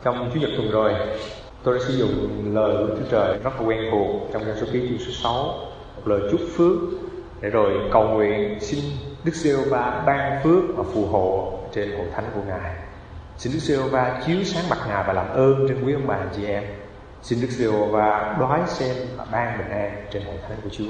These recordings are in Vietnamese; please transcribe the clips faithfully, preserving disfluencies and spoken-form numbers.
Trong Chủ nhật tuần rồi, tôi đã sử dụng lời của Chúa Trời rất là quen thuộc trong Dân Số Ký chương số sáu, một lời chúc phước để rồi cầu nguyện xin Đức Giê-hô-va ban phước và phù hộ trên hội thánh của Ngài. Xin Đức Giê-hô-va chiếu sáng mặt Ngài và làm ơn trên quý ông bà anh chị em. Xin Đức Giê-hô-va đoái xem và ban bình an trên hội thánh của Chúa.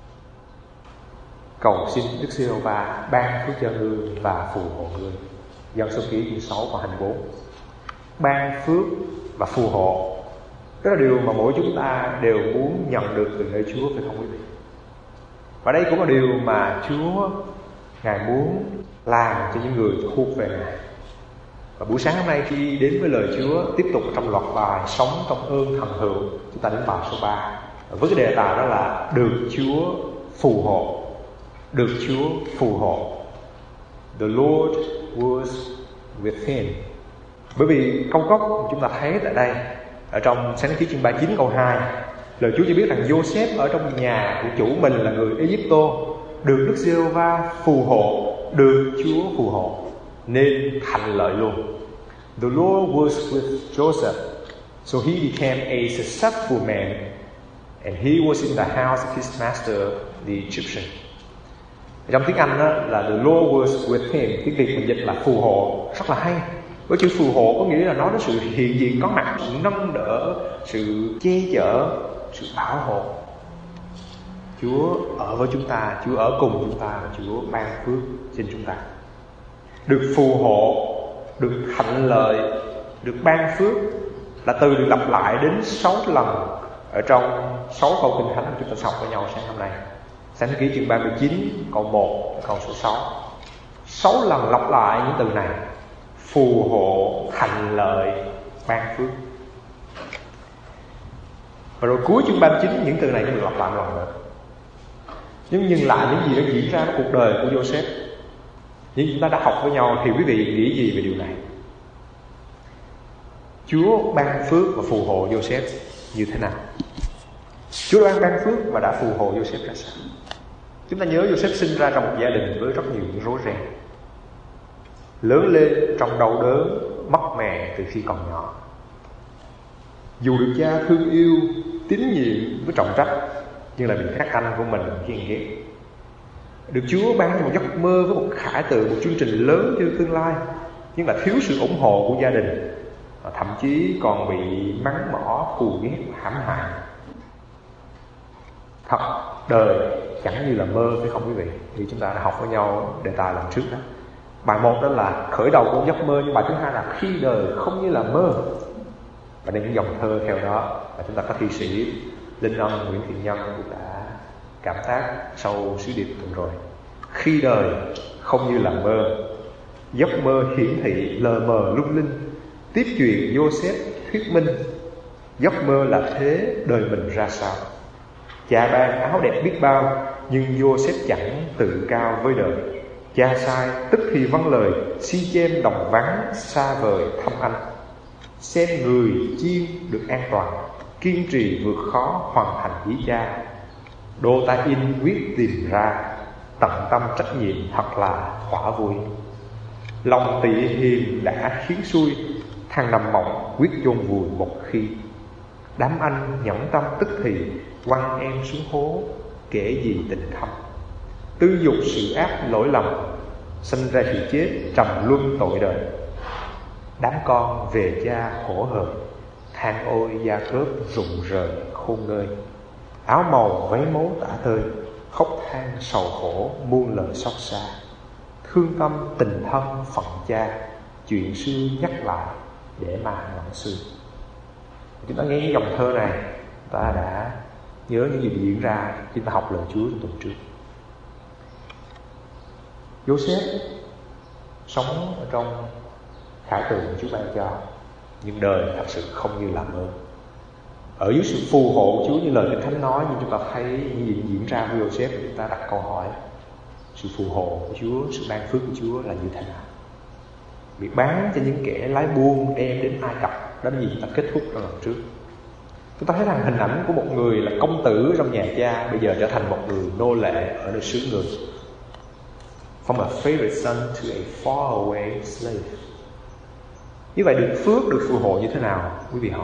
Cầu xin Đức Giê-hô-va ban phước cho ngươi và phù hộ ngươi. Dân Số Ký chương sáu và hai mươi bốn. Ban phước và phù hộ, đó là điều mà mỗi chúng ta đều muốn nhận được từ nơi Chúa, phải không quý vị? Và đây cũng là điều mà Chúa Ngài muốn làm cho những người thuộc về Ngài. Và buổi sáng hôm nay khi đến với lời Chúa, tiếp tục trong loạt bài Sống trong ơn thần hữu, chúng ta đến bài số ba với cái đề tài đó là được Chúa phù hộ. Được Chúa phù hộ. The Lord was with him. Bởi vì câu gốc chúng ta thấy tại đây, ở trong Sáng Ký chương ba mươi chín câu hai, lời Chúa cho biết rằng Joseph ở trong nhà của chủ mình là người Ai-Cập được Đức Giê-hô-va phù hộ, được Chúa phù hộ nên thành lợi luôn. The Lord was with Joseph, so he became a successful man, and he was in the house of his master, the Egyptian. Trong tiếng Anh đó là the Lord was with him, tiếng Việt mình dịch là phù hộ, rất là hay. Với chữ phù hộ có nghĩa là nói đến sự hiện diện có mặt, sự nâng đỡ, sự che chở, sự bảo hộ. Chúa ở với chúng ta, Chúa ở cùng chúng ta và Chúa ban phước trên chúng ta. Được phù hộ, được hạnh lợi, được ban phước là từ được lặp lại đến sáu lần ở trong sáu câu kinh thánh chúng ta học với nhau sáng hôm nay. Sáng Ký chương ba mươi chín câu một câu số sáu. Sáu lần lặp lại những từ này: phù hộ, hạnh lợi, ban phước. Và rồi cuối chương ba mươi chín những từ này cũng được lặp lại một lần nữa. Nhưng nhìn lại những gì đã diễn ra trong cuộc đời của Joseph, nhưng chúng ta đã học với nhau thì quý vị nghĩ gì về điều này? Chúa ban phước và phù hộ Joseph như thế nào? Chúa ban ban phước và đã phù hộ Joseph ra sao? Chúng ta nhớ Joseph sinh ra trong một gia đình với rất nhiều những rối ren, lớn lên trong đau đớn, mất mẹ từ khi còn nhỏ. Dù được cha thương yêu, tín nhiệm với trọng trách, nhưng lại bị các anh của mình ghen ghét. Được Chúa ban cho một giấc mơ với một khải tượng, một chương trình lớn cho tương lai, nhưng là thiếu sự ủng hộ của gia đình, và thậm chí còn bị mắng mỏ, thù ghét, hãm hại. Thật, đời chẳng như là mơ, phải không quý vị? Thì chúng ta đã học với nhau đề tài lần trước đó. Bài một đó là khởi đầu của giấc mơ, nhưng bài thứ hai là khi đời không như là mơ. Và đây những dòng thơ theo đó và chúng ta có thi sĩ Linh Ân, Nguyễn Thiện Nhân cũng đã cảm tác sau sứ điệp tuần rồi. Khi đời không như là mơ, giấc mơ hiển thị lờ mờ lung linh, tiếp chuyện Joseph thuyết minh giấc mơ là thế, đời mình ra sao. Cha ban áo đẹp biết bao, nhưng Joseph chẳng tự cao với đời. Cha sai tức thì vâng lời, si chêm đồng vắng xa vời thăm anh. Xem người chiên được an toàn, kiên trì vượt khó hoàn thành ý cha. Đô ta in quyết tìm ra, tận tâm trách nhiệm thật là thỏa vui. Lòng tị hiềm đã khiến xuôi, thằng nằm mộng quyết chôn vùi một khi. Đám anh nhẫn tâm tức thì quăng em xuống hố, kể gì tình thâm. Tư dục sự ác lỗi lầm, sinh ra thì chết trầm luân tội đời. Đám con về cha khổ hờn, than ôi gia cớp rụng rời khôn ngơi. Áo màu váy máu tả tơi, khóc than sầu khổ muôn lời xót xa. Thương tâm tình thân phận cha, chuyện xưa nhắc lại để mà ngậm xưa. Chúng ta nghe những dòng thơ này, ta đã nhớ những gì diễn ra khi ta học lời Chúa trong tuần trước. Joseph sống ở trong khải tượng Chúa ban cho, nhưng đời thật sự không như là mơ. Ở dưới sự phù hộ của Chúa như lời Kinh Thánh nói, nhưng chúng ta thấy những gì diễn ra với Joseph, chúng ta đặt câu hỏi: sự phù hộ của Chúa, sự ban phước của Chúa là như thế nào? Bị bán cho những kẻ lái buôn đem đến Ai Cập, đó là gì chúng ta kết thúc trong lần trước. Chúng ta thấy rằng hình ảnh của một người là công tử trong nhà cha bây giờ trở thành một người nô lệ ở nơi xứ người. From a favorite son to a faraway slave. Như vậy được phước, được phù hộ như thế nào? Quý vị hỏi.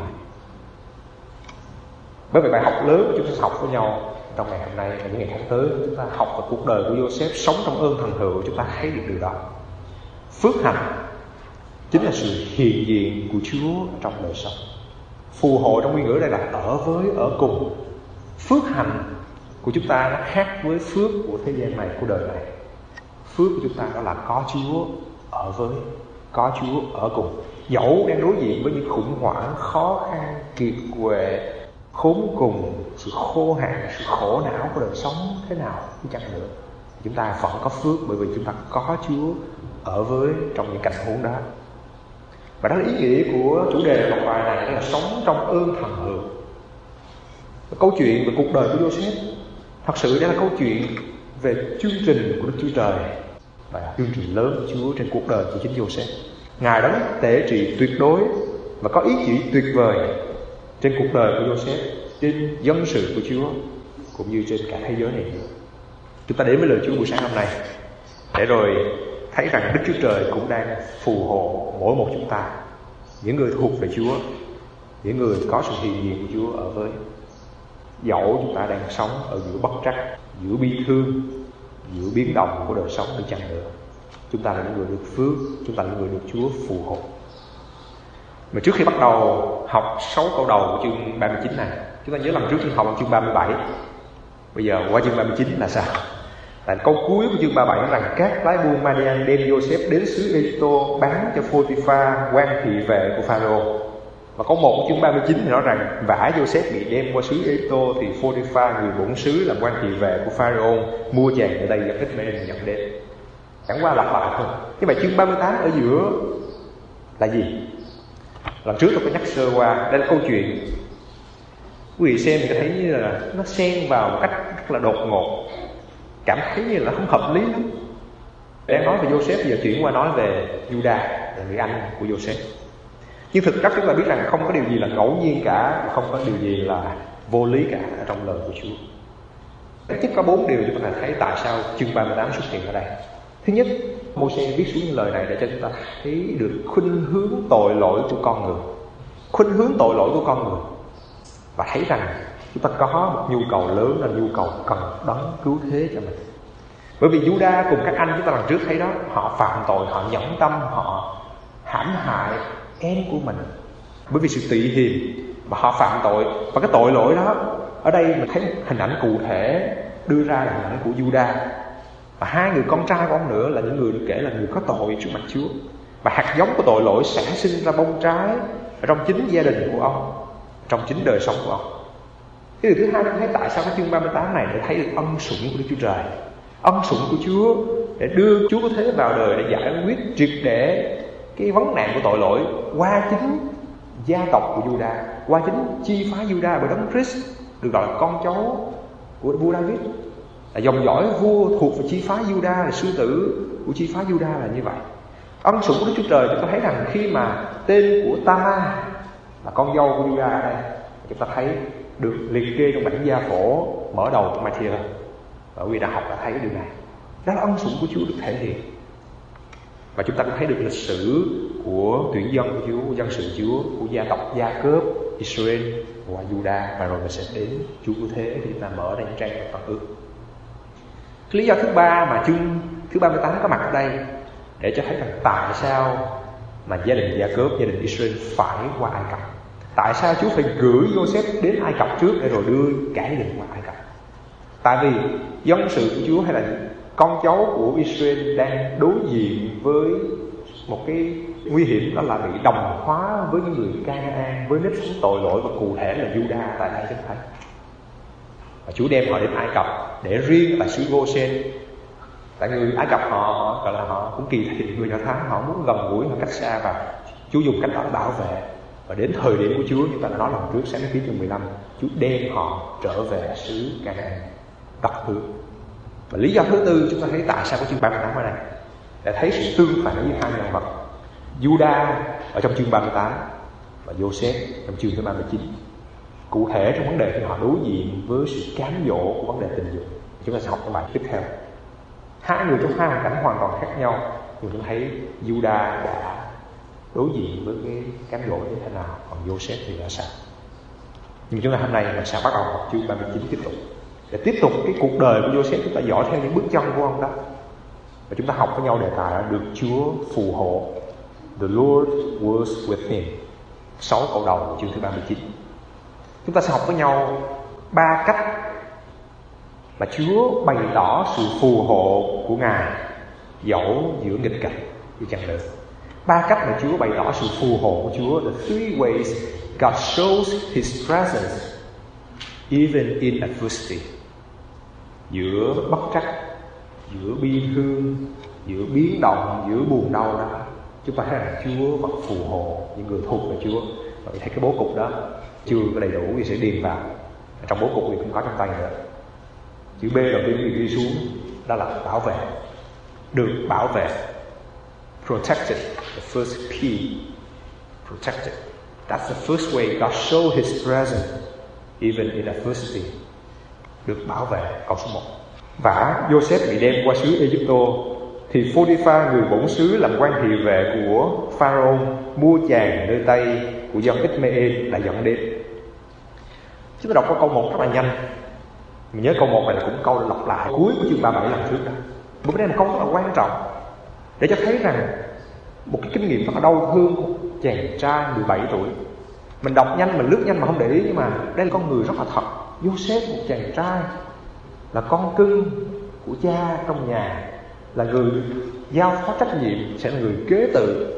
Bởi vậy bài học lớn chúng ta học với nhau trong ngày hôm nay và những ngày tháng tới, chúng ta học về cuộc đời của Joseph, sống trong ơn thần hữu, chúng ta thấy được điều đó. Phước hạnh chính là sự hiện diện của Chúa trong đời sống. Phù hộ trong nguyên ngữ đây là ở với, ở cùng. Phước hạnh của chúng ta nó khác với phước của thế gian này, của đời này. Phước của chúng ta đó là có Chúa ở với, có Chúa ở cùng. Dẫu đang đối diện với những khủng hoảng, khó khăn, kiệt quệ, khốn cùng, sự khô hạn, sự khổ não của đời sống thế nào đi chăng nữa, chúng ta vẫn có phước, bởi vì chúng ta có Chúa ở với trong những cảnh huống đó. Và đó là ý nghĩa của chủ đề đọc bài này, đó là sống trong ơn thần hữu. Câu chuyện về cuộc đời của Joseph thật sự đó là câu chuyện về chương trình của Đức Chúa Trời, và chương trình lớn của Chúa trên cuộc đời của chính Joseph. Ngài đấng tể trị tuyệt đối và có ý chỉ tuyệt vời trên cuộc đời của Joseph, trên dân sự của Chúa, cũng như trên cả thế giới này. Chúng ta đến với lời Chúa buổi sáng hôm nay để rồi thấy rằng Đức Chúa Trời cũng đang phù hộ mỗi một chúng ta, những người thuộc về Chúa, những người có sự hiện diện của Chúa ở với. Dẫu chúng ta đang sống ở giữa bất trắc, giữa bi thương, giữa biến động của đời sống đi chăng nữa, chúng ta là những người được phước, chúng ta là những người được Chúa phù hộ. Mà trước khi bắt đầu học sáu câu đầu của chương ba mươi chín này, chúng ta nhớ lần trước chương học ở chương ba mươi bảy. Bây giờ qua chương ba mươi chín là sao? Tại câu cuối của chương ba mươi bảy nói rằng các lái buôn Madian đem Joseph đến xứ Ê-gyptô bán cho Pô-ti-pha, quan thị vệ của Pharaoh. Và câu một của chương ba mươi chín thì nói rằng vả Joseph bị đem qua xứ Ê-gyptô thì Pô-ti-pha, người bổn xứ làm quan thị vệ của Pharaoh, mua chàng ở đây và ít mấy đêm nhận đến. Chẳng qua lặp lại thôi. Như vậy chương ba mươi tám ở giữa là gì? Lần trước tôi có nhắc sơ qua, đây là câu chuyện. Quý vị xem thì có thấy như là nó xen vào một cách rất là đột ngột, cảm thấy như là không hợp lý lắm. Đang nói về Joseph, bây giờ chuyển qua nói về Judah, là người anh của Joseph. Nhưng thực chất chúng ta biết rằng không có điều gì là ngẫu nhiên cả, không có điều gì là vô lý cả ở trong lời của Chúa. Ít nhất có bốn điều chúng ta thấy tại sao chương ba mươi tám xuất hiện ở đây. Thứ nhất, Mô-sê viết xuống những lời này để cho chúng ta thấy được khuynh hướng tội lỗi của con người, khuynh hướng tội lỗi của con người, và thấy rằng chúng ta có một nhu cầu lớn là nhu cầu cần đấng cứu thế cho mình. Bởi vì Judah cùng các anh chúng ta lần trước thấy đó, họ phạm tội, họ nhẫn tâm, họ hãm hại em của mình bởi vì sự tị hiềm mà họ phạm tội. Và cái tội lỗi đó ở đây mình thấy hình ảnh cụ thể đưa ra là hình ảnh của Judah, và hai người con trai của ông nữa là những người được kể là người có tội trước mặt Chúa. Và hạt giống của tội lỗi sẽ sinh ra bông trái ở trong chính gia đình của ông, trong chính đời sống của ông. Cái điều thứ hai, chúng thấy tại sao cái chương ba mươi tám này để thấy được ân sủng của Đức Chúa Trời, ân sủng của Chúa để đưa Chúa có thế vào đời để giải quyết triệt để cái vấn nạn của tội lỗi qua chính gia tộc của Judah, qua chính chi phái Judah, bởi đấng Christ được gọi là con cháu của vua David, là dòng dõi vua thuộc về chi phái Judah, là sư tử của chi phái Judah là như vậy. Ân sủng của Đức Chúa Trời chúng ta thấy rằng khi mà tên của Tama là con dâu của Judah ở đây, chúng ta thấy được liệt kê trong bản gia phổ mở đầu của Matthew, và quý vị đã học đã thấy điều này. Đó là ân sủng của Chúa được thể hiện. Và chúng ta cũng thấy được lịch sử của tuyển dân của Chúa, của dân sự Chúa, của gia tộc Gia Cớp, Israel và Judah, và rồi mình sẽ đến Chúa cứu thế thì chúng ta mở ra những trang trong Tân Ước. Cái lý do thứ ba mà chương thứ ba mươi tám có mặt ở đây để cho thấy rằng tại sao mà gia đình Gia Cớp, gia đình Israel phải qua Ai Cập. Tại sao Chúa phải gửi Joseph đến Ai Cập trước để rồi đưa cả gia đình qua Ai Cập? Tại vì dân sự của Chúa hay là con cháu của Israel đang đối diện với một cái nguy hiểm, đó là bị đồng hóa với những người Canaan, với nếp sống tội lỗi, và cụ thể là Judah tại đây chúng thấy. Và Chúa đem họ đến Ai Cập để riêng tại xứ Goshen. Tại người Ai Cập họ, họ gọi là họ cũng kỳ thị người Do Thái, họ muốn gần gũi, họ cách xa, và Chúa dùng cách đó để bảo vệ. Và đến thời điểm của Chúa, như ta đã nói lần trước sáng ký chương mười lăm, Chúa đem họ trở về xứ Canaan đất hứa. Và lý do thứ tư chúng ta thấy tại sao có chương ba mươi tám ở đây, để thấy sự tương phản với hai nhân vật Judah ở trong chương ba mươi tám và Joseph trong chương thứ ba mươi chín. Cụ thể trong vấn đề khi họ đối diện với sự cám dỗ của vấn đề tình dục, chúng ta sẽ học trong bài tiếp theo. Hai người trong hai hoàn cảnh hoàn toàn khác nhau, nhưng chúng ta thấy Judah đã đối diện với cái cám dỗ như thế nào, còn Joseph thì là sao. Nhưng chúng ta hôm nay mình sẽ bắt đầu học chương ba mươi chín tiếp tục, để tiếp tục cái cuộc đời của Joseph, chúng ta dõi theo những bước chân của ông đó. Và chúng ta học với nhau đề tài là được Chúa phù hộ. The Lord was with him. Sáu câu đầu của chương thứ ba mươi chín. Chúng ta sẽ học với nhau ba cách mà Chúa bày tỏ sự phù hộ của Ngài dẫu giữa nghịch cảnh đi chăng nữa. Ba cách mà Chúa bày tỏ sự phù hộ của Chúa. The three ways God shows His presence even in adversity. Giữa bất trắc, giữa bi thương, giữa biến động, giữa buồn đau đó, chúng ta thấy rằng Chúa vẫn phù hộ những người thuộc về Chúa. Và thấy cái bố cục đó chưa có đầy đủ thì sẽ điền vào. Trong bố cục thì không có trong tay nữa. Chữ B đầu tiên thì ghi xuống, đó là bảo vệ. Được bảo vệ. Protected. The first P. Protected. That's the first way God showed His presence even in adversity. Được bảo vệ, câu số một. Và Joseph bị đem qua xứ Egypto, thì Pô-đi-pha người bổn xứ làm quan thị vệ của Pharaoh mua chàng nơi tay của dân Ích-mê-en đã dẫn đến. Chúng ta đọc qua câu một rất là nhanh. Mình nhớ câu một này là cũng câu lặp lại cuối của chương ba mươi bảy lần trước đó. Bởi đây là câu rất là quan trọng để cho thấy rằng một cái kinh nghiệm rất là đau thương của chàng trai mười bảy tuổi. Mình đọc nhanh, mình lướt nhanh mà không để ý, nhưng mà đây là con người rất là thật. Joseph, một chàng trai là con cưng của cha trong nhà, là người giao phó trách nhiệm, sẽ là người kế tự.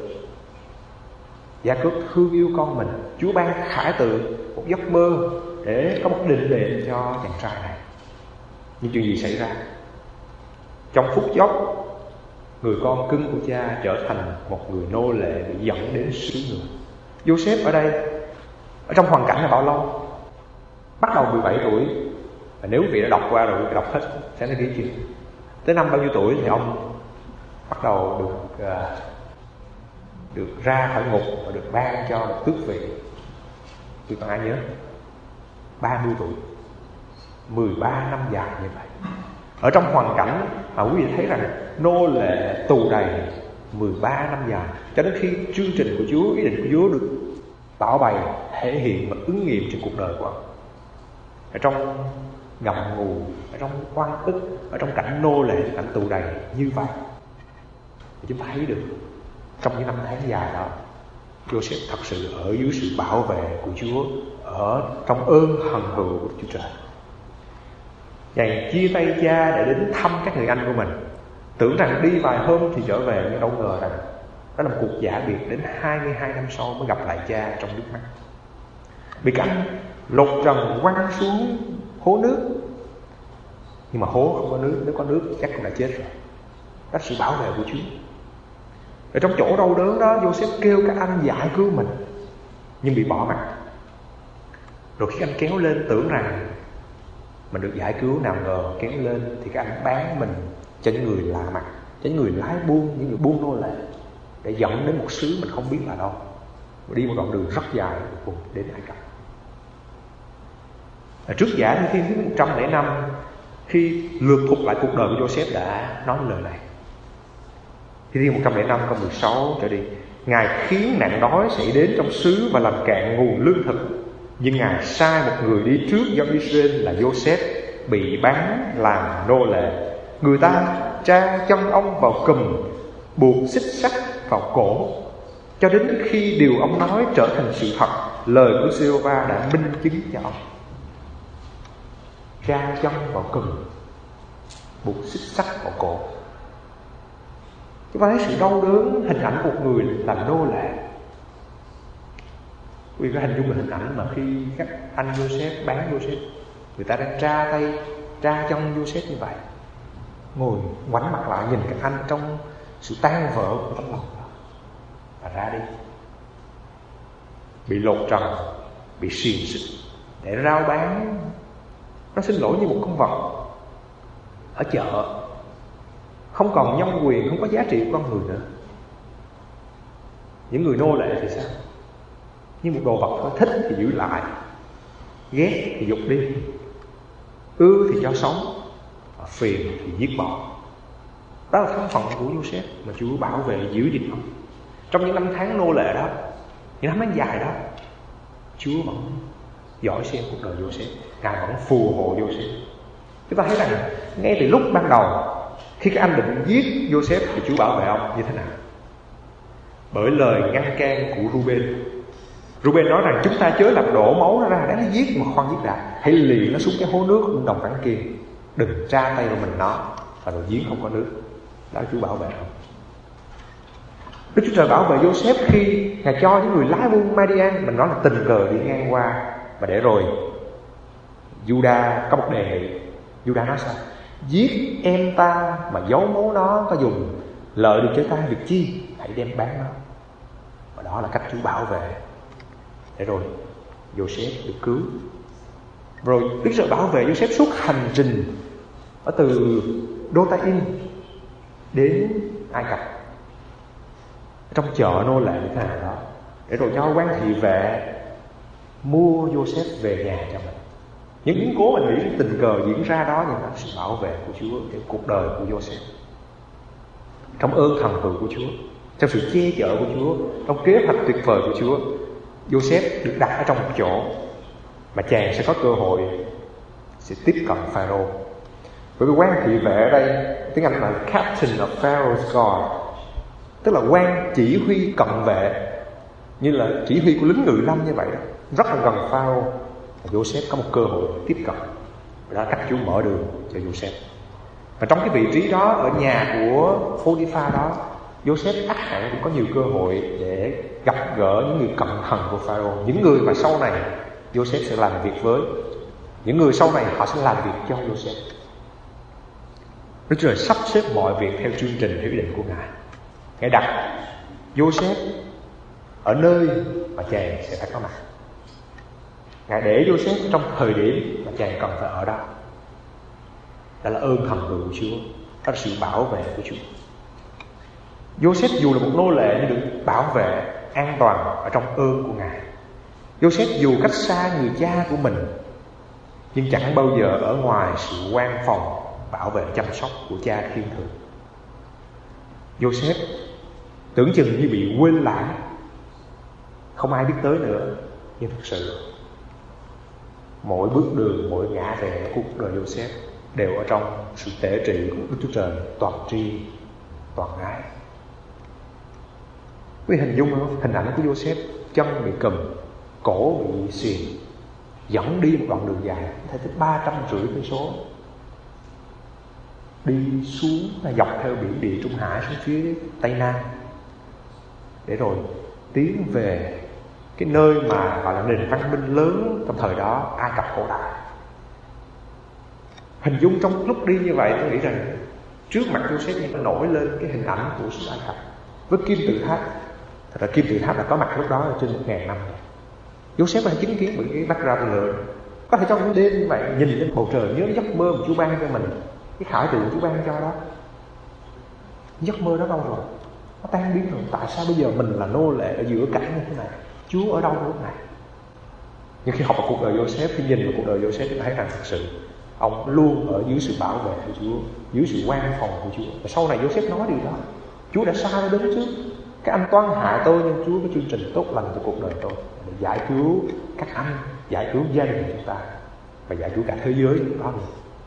Gia Cướp thương yêu con mình. Chúa ban khải tượng, một giấc mơ để có một định mệnh cho chàng trai này. Nhưng chuyện gì xảy ra? Trong phút chốc, người con cưng của cha trở thành một người nô lệ bị dẫn đến xứ người. Joseph ở đây, ở trong hoàn cảnh này bao lâu? Bắt đầu mười bảy tuổi. Và nếu quý vị đã đọc qua rồi, đọc hết sẽ thấy ghi chuyện. Tới năm bao nhiêu tuổi thì ông bắt đầu được uh, được ra khỏi ngục và được ban cho một tước vị. Quý còn ai nhớ? ba mươi tuổi, mười ba năm dài như vậy. Ở trong hoàn cảnh mà quý vị thấy rằng nô lệ tù đầy mười ba năm dài, cho đến khi chương trình của Chúa, ý định của Chúa được tỏ bày, thể hiện và ứng nghiệm trên cuộc đời của ông. Ở trong ngậm ngùi, ở trong oan ức, ở trong cảnh nô lệ, cảnh tù đầy như vậy, thì chúng ta thấy được trong những năm tháng dài đó, Joseph thật sự ở dưới sự bảo vệ của Chúa, ở trong ơn hằng hữu của Chúa Trời. Chàng chia tay cha để đến thăm các người anh của mình, tưởng rằng đi vài hôm thì trở về, nhưng đâu ngờ rằng đó là một cuộc giả biệt, đến hai mươi hai năm sau mới gặp lại cha trong nước mắt. Bị các anh lột trần quăng xuống hố nước, nhưng mà hố không có nước, nếu có nước chắc cũng đã chết rồi. Đó là sự bảo vệ của Chúa. Ở trong chỗ đau đớn đó, Joseph kêu các anh giải cứu mình, nhưng bị bỏ mặt. Rồi khi anh kéo lên tưởng rằng mình được giải cứu, nào ngờ kéo lên thì các anh bán mình cho những người lạ mặt, cho những người lái buôn, những người buôn nô lệ, để dẫn đến một xứ mình không biết là đâu, đi một đoạn đường rất dài cùng đến Ai Cập. Trước Giả Thi Thiên thứ một trăm lẻ năm, khi lược thuộc lại cuộc đời của Joseph đã nói lời này. Thi Thiên một trăm lẻ năm câu mười sáu trở đi: Ngài khiến nạn đói xảy đến trong xứ và làm cạn nguồn lương thực, nhưng Ngài sai một người đi trước dân Israel là Joseph bị bán làm nô lệ. Người ta tra chân ông vào cùm, buộc xích sắt vào cổ, cho đến khi điều ông nói trở thành sự thật. Lời của Giê-hô-va đã minh chứng cho ông. Tra chân vào cùm, buộc xích sắt vào cổ. Chúng ta thấy sự đau đớn, hình ảnh một người làm nô lệ. Quý vị có hình dung là hình ảnh mà khi các anh Joseph bán Joseph, người ta đang tra tay, tra chân Joseph như vậy, ngồi ngoảnh mặt lại nhìn các anh trong sự tan vỡ của tấm lòng đó, và ra đi, bị lột trần, bị xiềng xích để rao bán. Nó xin lỗi như một con vật ở chợ, không còn nhân quyền, không có giá trị của con người nữa. Những người nô lệ thì sao? Như một đồ vật thôi, thích thì giữ lại, ghét thì giục đi, ưa thì cho sống, và phiền thì giết bỏ. Đó là thân phận của Joseph mà Chúa bảo vệ giữ gìn ông. Trong những năm tháng nô lệ đó, những năm tháng dài đó, Chúa vẫn dõi xem cuộc đời Joseph. Ngài vẫn phù hộ Joseph. Chúng ta thấy rằng ngay từ lúc ban đầu, khi các anh định giết Joseph thì Chúa bảo vệ ông như thế nào? Bởi lời ngăn can của Ruben. Ruben nói rằng chúng ta chớ làm đổ máu nó ra, đáng nó giết mà khoan giết đã. Hãy lì nó xuống cái hố nước trong đồng vắng kia, đừng tra tay vào mình nó, và rồi giếng không có nước. Đó Chúa bảo vệ ông. Đức Chúa Trời bảo vệ Joseph khi Ngài cho những người lái buôn Madian, mình nói là tình cờ đi ngang qua, mà để rồi Judah có một đề nghị. Judah nói sao? Giết em ta mà giấu máu nó có dùng, lợi được cho ta việc chi? Hãy đem bán nó. Và đó là cách Chúa bảo vệ. Để rồi Joseph được cứu. Rồi Đức Chúa bảo vệ Joseph suốt hành trình ở từ Dothaim đến Ai Cập, trong chợ nô lệ như thế nào đó, để rồi cho quan thị vệ mua Joseph về nhà cho mình. Những biến cố mình nghĩ tình cờ diễn ra đó, nhưng là sự bảo vệ của Chúa trong cuộc đời của Joseph, trong ơn thần hữu của Chúa, trong sự che chở của Chúa, trong kế hoạch tuyệt vời của Chúa. Joseph được đặt ở trong một chỗ mà chàng sẽ có cơ hội sẽ tiếp cận Pharaoh. Bởi vì quan thị vệ ở đây tiếng Anh là Captain of Pharaoh's Guard, tức là quan chỉ huy cận vệ, như là chỉ huy của lính ngự lâm như vậy đó, rất là gần Pharaoh. Joseph có một cơ hội tiếp cận. Đó là cách Chúa mở đường cho Joseph. Và trong cái vị trí đó, ở nhà của Pô-ti-pha đó, Joseph ắt hẳn cũng có nhiều cơ hội để gặp gỡ những người cận thần của Pharaoh, những người mà sau này Joseph sẽ làm việc với, những người sau này họ sẽ làm việc cho Joseph. Đức Chúa Trời sắp xếp mọi việc theo chương trình, theo ý định của Ngài. Ngài đặt Joseph ở nơi mà chàng sẽ phải có mặt. Ngài để Joseph trong thời điểm mà chàng cần phải ở đó. Đó là ơn thần hữu của Chúa, đó là sự bảo vệ của Chúa. Joseph dù là một nô lệ nhưng được bảo vệ an toàn ở trong ơn của Ngài. Joseph dù cách xa người cha của mình, nhưng chẳng bao giờ ở ngoài sự quan phòng, bảo vệ chăm sóc của cha thiên thượng. Joseph tưởng chừng như bị quên lãng, không ai biết tới nữa. Nhưng thực sự mỗi bước đường, mỗi ngã rẽ của cuộc đời Joseph đều ở trong sự tể trị của Đức Chúa Trời toàn tri, toàn ái. Quý hình dung không? Hình ảnh của Joseph, chân bị cùm, cổ bị xiềng, dẫn đi một đoạn đường dài, thể tới ba trăm rưỡi cây số, đi xuống dọc theo biển Địa Trung Hải xuống phía Tây Nam, để rồi tiến về cái nơi mà gọi là nền văn minh lớn trong thời đó, Ai Cập cổ đại. Hình dung trong lúc đi như vậy, tôi nghĩ rằng trước mặt Joseph như nó nổi lên cái hình ảnh của xứ Ai Cập với kim tự tháp. Thật ra kim tự tháp đã có mặt lúc đó trên một ngàn năm. Joseph đã chứng kiến bởi cái background lớn. Có thể trong những đêm như vậy, nhìn lên bầu trời, nhớ giấc mơ mà Chúa ban cho mình, cái khải tượng Chúa ban cho đó. Giấc mơ đó đâu rồi? Nó tan biến rồi. Tại sao bây giờ mình là nô lệ ở giữa cảnh như thế này? Chúa ở đâu lúc này? Nhưng khi học vào cuộc đời Joseph, khi nhìn vào cuộc đời Joseph, chúng ta thấy rằng thật sự ông luôn ở dưới sự bảo vệ của Chúa, dưới sự quan phòng của Chúa. Và sau này Joseph nói điều đó: Chúa đã sai đến trước. Các anh toan hại tôi, nhưng Chúa có chương trình tốt lành cho cuộc đời tôi, để giải cứu các anh, giải cứu gia đình chúng ta, và giải cứu cả thế giới lúc đó luôn.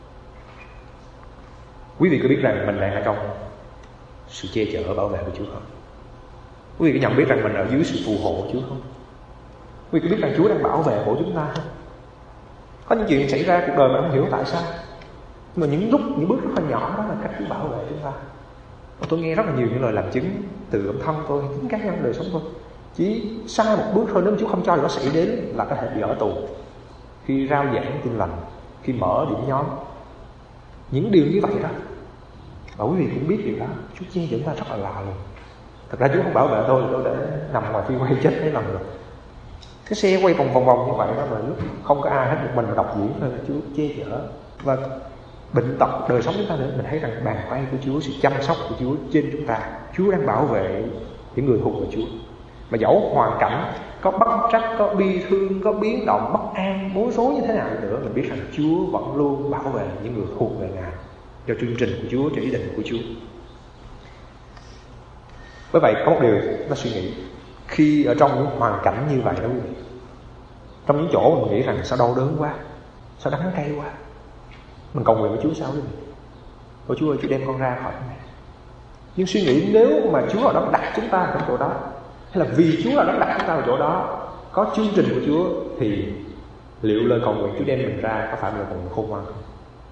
Quý vị có biết rằng mình đang ở trong sự che chở, bảo vệ của Chúa không? Quý vị có nhận biết rằng mình ở dưới sự phù hộ của Chúa không? Quý vị có biết rằng Chúa đang bảo vệ của chúng ta không? Có những chuyện xảy ra cuộc đời mà không hiểu tại sao, nhưng mà những lúc, những bước rất là nhỏ đó là cách Chúa bảo vệ chúng ta. Và tôi nghe rất là nhiều những lời làm chứng từ bản thân tôi, chính cá nhân đời sống tôi. Chỉ sai một bước thôi, nếu Chúa không cho điều đó xảy đến là có thể bị ở tù. Khi rao giảng tin lành, khi mở điểm nhóm, những điều như vậy đó. Và quý vị cũng biết điều đó, Chúa che chở chúng ta rất là lạ luôn. Thật ra Chúa không bảo vệ tôi, tôi đã nằm ngoài phi quay chết mấy lần rồi. Cái xe quay vòng vòng vòng như vậy đó, mà lúc không có ai hết, một mình đọc diễn thôi, Chúa che chở. Và bệnh tật đời sống chúng ta nữa, mình thấy rằng bàn tay của Chúa, sự chăm sóc của Chúa trên chúng ta. Chúa đang bảo vệ những người thuộc về Chúa. Mà dẫu hoàn cảnh có bất trắc, có bi thương, có biến động, bất an, bối rối như thế nào nữa, mình biết rằng Chúa vẫn luôn bảo vệ những người thuộc về Ngài, cho chương trình của Chúa, cho ý định của Chúa. Bởi vậy có một điều ta suy nghĩ, khi ở trong những hoàn cảnh như vậy đó quý vị, trong những chỗ mình nghĩ rằng sao đau đớn quá, sao đắng cay quá, mình cầu nguyện với Chúa sao quý vị? Ôi Chúa ơi, Chúa đem con ra khỏi cái này. Nhưng suy nghĩ nếu mà Chúa ở đó đặt chúng ta ở chỗ đó, hay là vì Chúa ở đó đặt chúng ta ở chỗ đó, có chương trình của Chúa, thì liệu lời cầu nguyện Chúa đem mình ra có phải là một khôn ngoan không?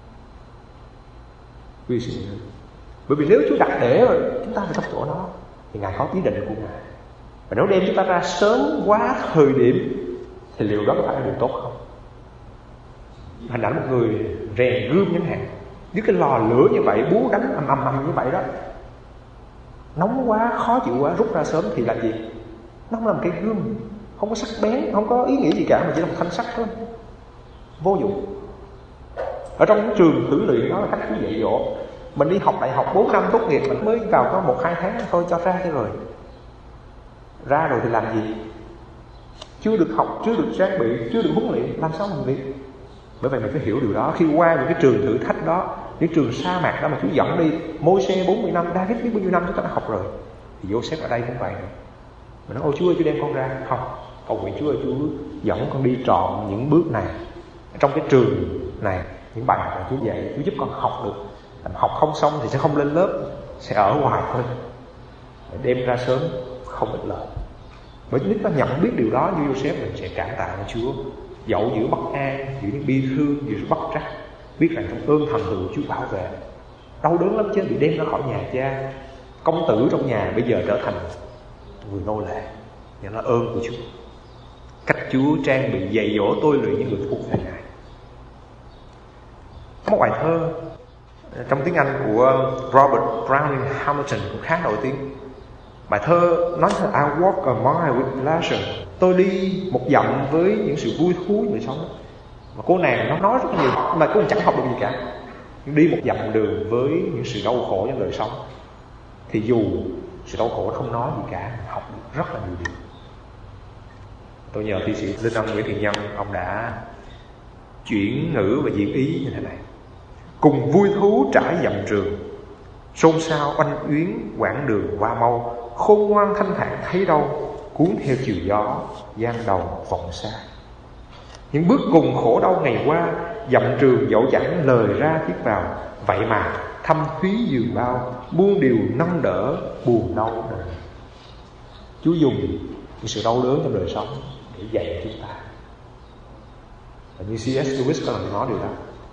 Quý vị suy nghĩ. Bởi vì nếu Chúa đặt để chúng ta ở trong chỗ đó thì Ngài có ý định của Ngài. Và nếu đem chúng ta ra sớm quá thời điểm thì liệu đó có phải là điều tốt không? Hình ảnh một người rèn gươm chẳng hạn, với cái lò lửa như vậy, búa đánh ầm ầm ầm như vậy đó, nóng quá, khó chịu quá, rút ra sớm thì làm gì? Nó không làm cây gươm, không có sắc bén, không có ý nghĩa gì cả, mà chỉ là một thanh sắt thôi, vô dụng. Ở trong cái trường thử luyện đó là cách Chúa dạy dỗ. Mình đi học đại học bốn năm tốt nghiệp, mình mới vào có một hai tháng thôi cho ra cái rồi. Ra rồi thì làm gì? Chưa được học, chưa được trang bị, chưa được huấn luyện, làm sao mình biết? Bởi vậy mình phải hiểu điều đó. Khi qua những cái trường thử thách đó, những trường sa mạc đó mà Chúa dẫn đi, Môi-se bốn mươi năm, David biết bao nhiêu năm chúng ta đã học rồi, thì Joseph ở đây cũng vậy. Mình nói ôi Chúa ơi, Chúa đem con ra. Không, cầu nguyện Chúa ơi, Chúa dẫn con đi trọn những bước này, trong cái trường này, những bài học mà Chúa dạy, Chúa giúp con học được. Học không xong thì sẽ không lên lớp, sẽ ở hoài thôi, đem ra sớm không ích lợi. Bởi nếu ta nhận biết điều đó như Joseph, mình sẽ cảm tạ với Chúa. Dẫu giữa bất an, giữa những bi thương, giữa bất trắc, biết rằng trong ơn thần từ Chúa bảo vệ. Đau đớn lắm chứ, bị đem ra khỏi nhà cha, công tử trong nhà bây giờ trở thành người nô lệ. Nhận là ơn của Chúa. Cách Chúa trang bị dạy dỗ tôi luyện những người thuộc về Ngài. Có một bài thơ trong tiếng Anh của Robert Browning Hamilton cũng khá nổi tiếng. Bài thơ nói là I walk a mile with pleasure. Tôi đi một dặm với những sự vui thú trong đời sống. Mà cô nàng nó nói rất nhiều mà cô chẳng học được gì cả. Đi một dặm đường với những sự đau khổ trong đời sống, thì dù sự đau khổ không nói gì cả, học được rất là nhiều điều. Tôi nhờ thi sĩ Linh Ông Nguyễn Thiện Nhân, ông đã chuyển ngữ và diễn ý như thế này: cùng vui thú trải dặm trường, xôn xao oanh uyến quãng đường qua mau, khôn ngoan thanh thản thấy đâu, cuốn theo chiều gió giang đầu vọng xa. Những bước cùng khổ đau ngày qua, dặm trường dẫu chẳng lời ra viết vào, vậy mà thâm thúy dường bao, muôn điều nâng đỡ buồn đau đời. Chúa dùng những sự đau đớn trong đời sống để dạy chúng ta. Và như C S Lewis có lần nói điều đó,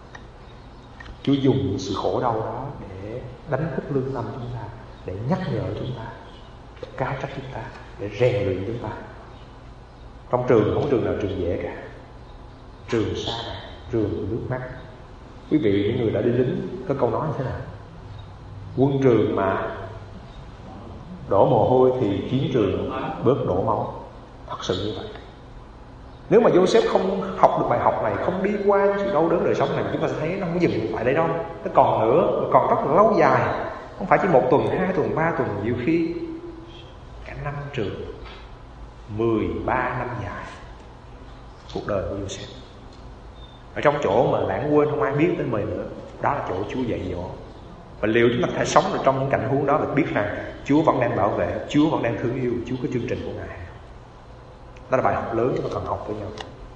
Chúa dùng những sự khổ đau đó để đánh thức lương tâm chúng ta, để nhắc nhở chúng ta, để cáo trách chúng ta, để rèn luyện chúng ta. Trong trường không có trường nào trường dễ cả. Trường sa mạc, trường nước mắt. Quý vị những người đã đi lính có câu nói như thế nào? Quân trường mà đổ mồ hôi thì chiến trường bớt đổ máu. Thật sự như vậy. Nếu mà Joseph không học được bài học này, không đi qua những sự đau đớn đời sống này, chúng ta sẽ thấy nó không dừng lại đây đâu. Nó còn nữa, còn rất là lâu dài. Không phải chỉ một tuần, hai tuần, ba tuần, nhiều khi cả năm trường, mười ba năm dài cuộc đời của Joseph. Ở trong chỗ mà lãng quên không ai biết tới mình nữa, đó là chỗ Chúa dạy dỗ. Và liệu chúng ta có thể sống được trong những cảnh huống đó và biết rằng Chúa vẫn đang bảo vệ, Chúa vẫn đang thương yêu, Chúa có chương trình của Ngài. Đó là bài học lớn chúng ta cần học với nhau.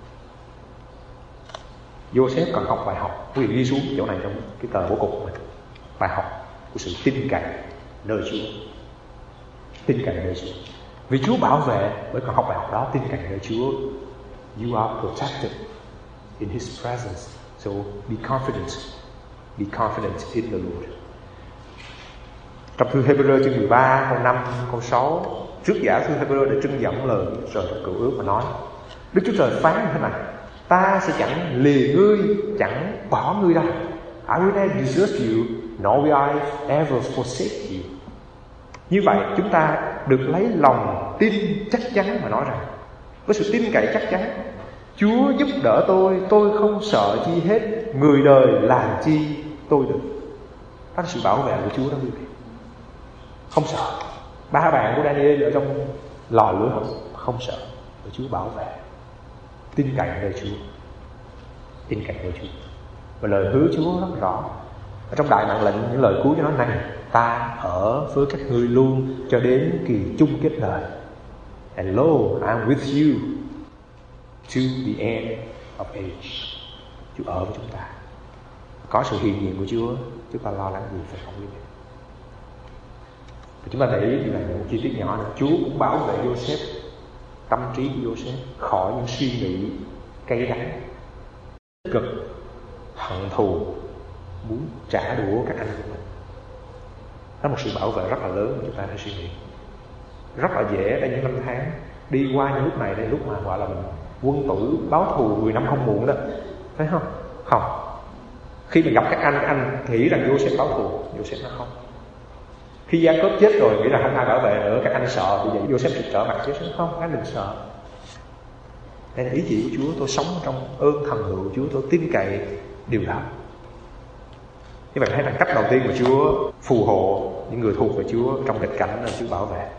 Joseph cần học bài học. Quý vị ghi xuống chỗ này trong cái tờ bố cục của mình. Bài học của sự tin cậy nơi Chúa. Tin cậy nơi Chúa. Vì Chúa bảo vệ, mới cần học bài học đó, tin cậy nơi Chúa. You are protected in His presence. So be confident. Be confident in the Lord. Trong thư Hebrew chương mười ba, câu năm, câu sáu, trước giả thư Hebrew để trưng dẫn lời Đức Trời trong Cựu Ước mà nói: Đức Chúa Trời phán như thế này: ta sẽ chẳng lìa ngươi, chẳng bỏ ngươi đâu. I will never desert you, nor will I ever forsake you. Như vậy chúng ta được lấy lòng tin chắc chắn mà nói rằng, với sự tin cậy chắc chắn, Chúa giúp đỡ tôi, tôi không sợ chi hết, người đời làm chi tôi được. Đó là sự bảo vệ của Chúa đó quý vị. Không sợ. Ba bạn của Daniel ở trong lò lửa không, không sợ, bởi Chúa bảo vệ. Tin cậy nơi Chúa. Tin cậy nơi Chúa. Và lời hứa Chúa rất rõ. Ở trong Đại Mạng Lệnh những lời cuối cho nó này: ta ở với các ngươi luôn cho đến kỳ chung kết đời. And lo, I'm with you to the end of age. Chúa ở với chúng ta. Có sự hiện diện của Chúa, chúng ta lo lắng gì phải không quý vị? Và chúng ta để ý như là một chi tiết nhỏ nữa. Chúa cũng bảo vệ Joseph, tâm trí của Joseph khỏi những suy nghĩ cay đắng, tích cực, hận thù, muốn trả đũa các anh của mình. Đó là một sự bảo vệ rất là lớn mà chúng ta phải suy nghĩ. Rất là dễ ở những năm tháng đi qua những lúc này, đây lúc mà gọi là mình quân tử báo thù mười năm không muộn đó, phải không? Không. Khi mình gặp các anh, các anh nghĩ rằng Joseph báo thù, Joseph nó không. Khi Gia Cốp chết rồi nghĩ rằng không ai bảo vệ nữa, các anh sợ, vì vậy Joseph trực trở mặt. Joseph không, các anh đừng sợ. Đây là ý chỉ của Chúa, tôi sống trong ơn thần hữu của Chúa, tôi tin cậy điều đó. Như vậy thấy rằng cách đầu tiên mà Chúa phù hộ những người thuộc về Chúa trong nghịch cảnh là Chúa bảo vệ.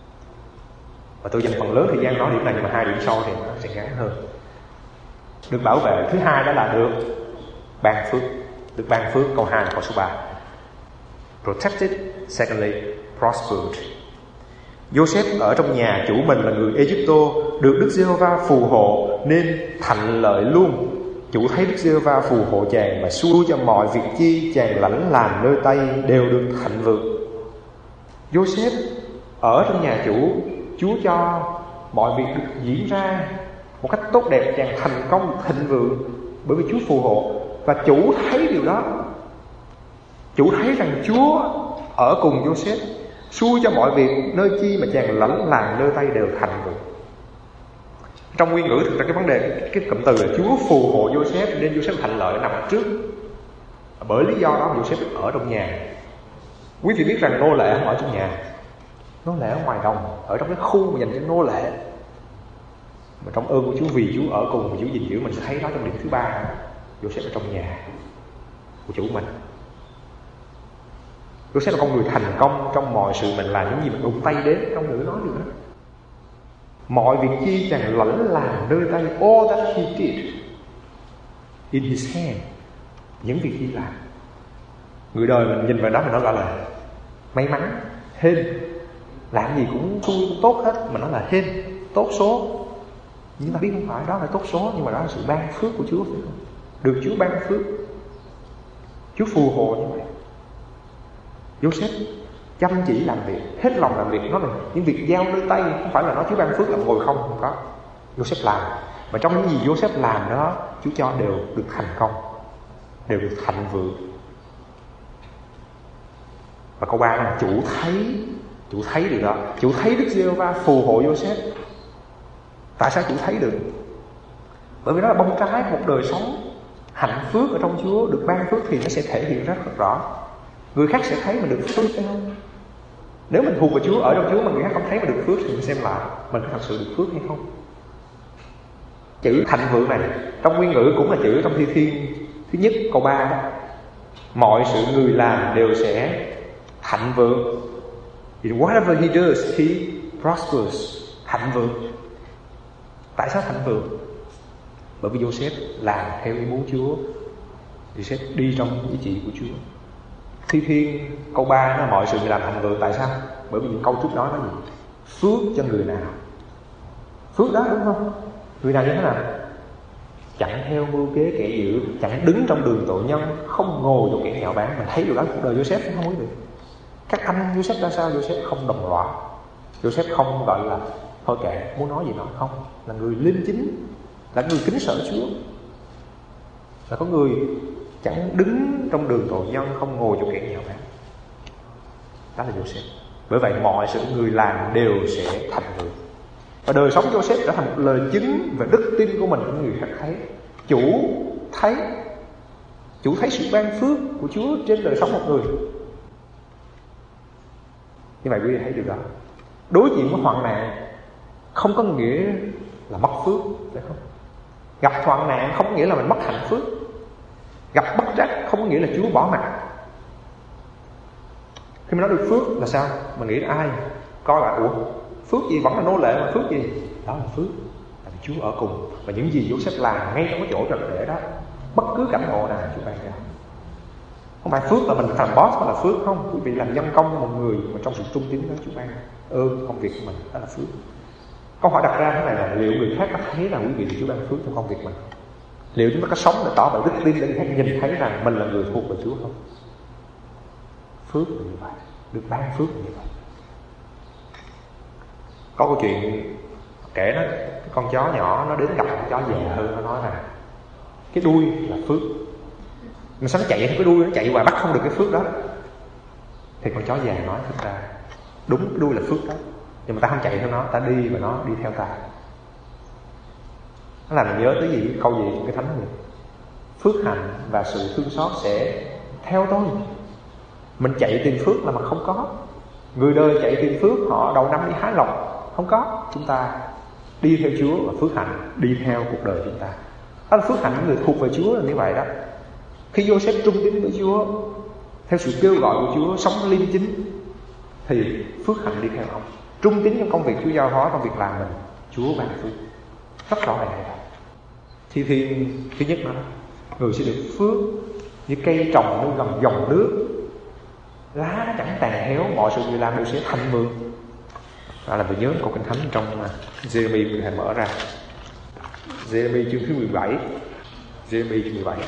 Và tôi dành phần lớn thời gian nói điểm này, nhưng mà hai điểm sau thì nó sẽ ngắn hơn. Được bảo vệ thứ hai đó là được ban phước. Được ban phước, câu hai là câu số ba. Protected, secondly, prospered. Joseph ở trong nhà chủ mình là người Egypto, được Đức Giê-hô-va phù hộ nên thành lợi luôn. Chủ thấy Đức Giê-hô-va phù hộ chàng và xui cho mọi việc chi chàng lãnh làm nơi tay đều được thịnh vượng. Joseph ở trong nhà chủ, Chúa cho mọi việc được diễn ra một cách tốt đẹp, chàng thành công thịnh vượng bởi vì Chúa phù hộ. Và chủ thấy điều đó. Chủ thấy rằng Chúa ở cùng Joseph, xui cho mọi việc nơi chi mà chàng lãnh làm nơi tay đều thành vượng. Trong nguyên ngữ thực ra cái vấn đề, cái cụm từ là Chúa phù hộ Joseph nên Joseph thành lợi nằm trước. Bởi lý do đó Joseph ở trong nhà. Quý vị biết rằng nô lệ không ở trong nhà, nô lệ ở ngoài đồng, ở trong cái khu mà dành cho nô lệ. Mà trong ơn của Chúa, vì Chúa ở cùng và Chúa gìn giữ, mình sẽ thấy đó trong điểm thứ ba. Joseph ở trong nhà của chủ mình. Joseph là con người thành công trong mọi sự mình làm, những gì mình đụng tay đến. Trong ngữ nói được đó, mọi việc chi chàng lãnh làm nơi tay. All that he did in his hand. Những việc chi làm, người đời mình nhìn vào đó mình nói là, là may mắn, hên, làm gì cũng xui cũng tốt hết, mà nó là hên, tốt số. Nhưng ta biết không phải đó là tốt số, nhưng mà đó là sự ban phước của Chúa, phải không? Được Chúa ban phước, Chúa phù hộ như vậy. Joseph chăm chỉ làm việc, hết lòng làm việc. Nó là những việc giao nơi tay, không phải là nói Chúa ban phước là ngồi không, không có. Joseph làm, và trong những gì Joseph làm đó, Chúa cho đều được thành công, đều được thịnh vượng. Và câu ba là chủ thấy, chủ thấy điều đó. Chủ thấy Đức Giê-hô-va phù hộ Joseph. Tại sao chủ thấy được? Bởi vì đó là bông trái một đời sống hạnh phước ở trong Chúa. Được ban phước thì nó sẽ thể hiện rất là rõ. Người khác sẽ thấy mình được phước hay không. Nếu mình thuộc về Chúa, ở trong Chúa mà người khác không thấy mình được phước, thì mình xem lại mình có thật sự được phước hay không. Chữ thịnh vượng này trong nguyên ngữ cũng là chữ trong Thi Thiên thứ nhất câu ba đó. Mọi sự người làm đều sẽ thịnh vượng. Whatever he does, he prospers. Thịnh vượng. Tại sao thịnh vượng? Bởi vì Joseph làm theo ý muốn Chúa. Joseph đi trong ý chỉ của Chúa. Thi Thiên câu ba nó mọi sự người làm thịnh vượng. Tại sao? Bởi vì những câu trước đó nó gì? Phước cho người nào. Phước đó đúng không? Người nào như thế nào? Chẳng theo mưu kế kẻ dữ, chẳng đứng trong đường tội nhân, không ngồi trong kẻ nhạo báng. Mình thấy điều đó cuộc đời Joseph không quý vị. Các anh Joseph ra sao? Joseph không đồng loạt. Joseph không gọi là thôi kệ, muốn nói gì nói không. Là người liêm chính, là người kính sợ Chúa, là có người chẳng đứng trong đường tội nhân, không ngồi trong kẻ nhạo báng. Đó là Joseph. Bởi vậy mọi sự người làm đều sẽ thành vượng. Và đời sống Joseph trở thành một lời chứng về đức tin của mình của người khác thấy. Chủ thấy, chủ thấy sự ban phước của Chúa trên đời sống một người. Như vậy quý vị thấy được đó. Đối diện với hoạn nạn không có nghĩa là mất phước, phải không? Gặp hoạn nạn không có nghĩa là mình mất hạnh phước. Gặp bất trắc không có nghĩa là Chúa bỏ mặt. Khi mình nói được phước là sao? Mình nghĩ là ai? Coi lại, ủa, phước gì vẫn là nô lệ mà phước gì? Đó là phước. Tại vì Chúa ở cùng. Và những gì Joseph làm ngay trong cái chỗ trật để đó, bất cứ cảnh ngộ nào Chúa ban cho. Không phải phước là mình thành boss mà là phước, không. Quý vị làm nhân công cho một người mà trong sự trung tín đó Chúa ban ơn công việc của mình, đó là phước. Câu hỏi đặt ra thế này là liệu người khác có thấy là quý vị được Chúa ban phước trong công việc mình? Liệu chúng ta có sống để tỏ bày đức tin để người khác nhìn thấy rằng mình là người thuộc về Chúa không? Phước là như vậy, được ban phước là như vậy. Có câu chuyện kể nó, cái con chó nhỏ nó đến gặp con chó già hơn, nó nói là cái đuôi là phước. Mà sao nó chạy theo cái đuôi, nó chạy hoài bắt không được cái phước đó. Thì con chó già nói thực ra đúng, cái đuôi là phước đó, nhưng mà ta không chạy theo nó, ta đi và nó đi theo ta. Nó làm mình nhớ tới gì, câu gì trong cái thánh này: phước hạnh và sự thương xót sẽ theo tôi. Mình chạy tìm phước là mà không có. Người đời chạy tìm phước, họ đầu năm đi hái lộc, không có. Chúng ta đi theo Chúa và phước hạnh đi theo cuộc đời chúng ta. Đó là phước hạnh của người thuộc về Chúa là như vậy đó. Khi Joseph trung tín với Chúa, theo sự kêu gọi của Chúa, sống liêm chính, thì phước hạnh đi theo ông. Trung tín trong công việc Chúa giao phó, trong việc làm mình, Chúa ban phước. Rất rõ ràng này. Thi thiên thứ nhất đó, người sẽ được phước như cây trồng nơi gần dòng nước, lá nó chẳng tàn héo, mọi sự người làm đều sẽ thành vượng. Đó là mình nhớ câu kinh thánh trong Giê-rê-mi, mình hãy mở ra Giê-rê-mi chương thứ mười bảy. Giê-rê-mi chương mười bảy.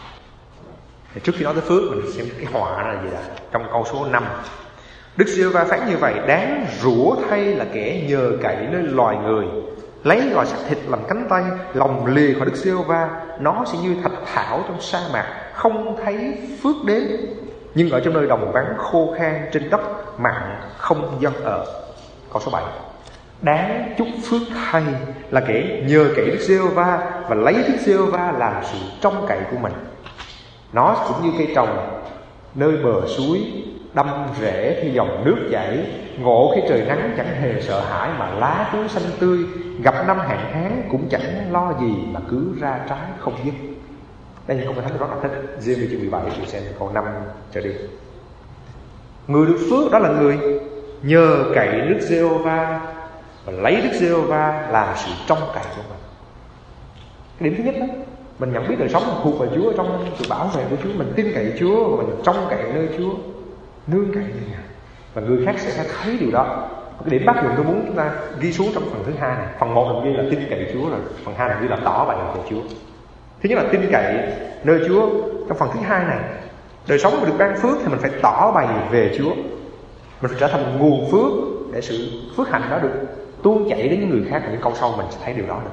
Thì trước khi nói tới phước, mình xem cái họa là gì ạ? Trong câu số năm, Đức Giê-hô-va phán như vậy: đáng rủa thay là kẻ nhờ cậy nơi loài người, lấy loài xác thịt làm cánh tay, lòng lìa khỏi Đức Giê-hô-va. Nó sẽ như thạch thảo trong sa mạc, không thấy phước đến, nhưng ở trong nơi đồng vắng khô khan, trên đất mặn không dân ở. Câu số bảy, đáng chúc phước thay là kẻ nhờ cậy Đức Giê-hô-va và lấy Đức Giê-hô-va làm sự trông cậy của mình. Nó cũng như cây trồng nơi bờ suối, đâm rễ khi dòng nước chảy, ngộ khi trời nắng chẳng hề sợ hãi, mà lá chuối xanh tươi, gặp năm hạn hán cũng chẳng lo gì, mà cứ ra trái không dứt. Đây là câu kinh thánh rất là thích. Giê-rê-mi chương mười bảy, chúng xem câu năm trở đi. Người được phước đó là người nhờ cậy Đức Giê-hô-va và lấy Đức Giê-hô-va làm sự trông cậy của mình. Cái điểm thứ nhất đó, mình nhận biết đời sống mình thuộc về Chúa, trong sự bảo vệ của Chúa, mình tin cậy Chúa và mình trông cậy nơi Chúa, nương cậy nơi Ngài, và người khác sẽ thấy điều đó. Cái điểm bắt buộc tôi muốn chúng ta ghi xuống trong phần thứ hai này. Phần một mình ghi là tin cậy Chúa, rồi phần hai mình ghi là tỏ bày về Chúa. Thứ nhất là tin cậy nơi Chúa. Trong phần thứ hai này, đời sống mà được ban phước thì mình phải tỏ bày về Chúa. Mình phải trở thành nguồn phước để sự phước hạnh đó được tuôn chảy đến những người khác. Và những câu sau mình sẽ thấy điều đó nữa.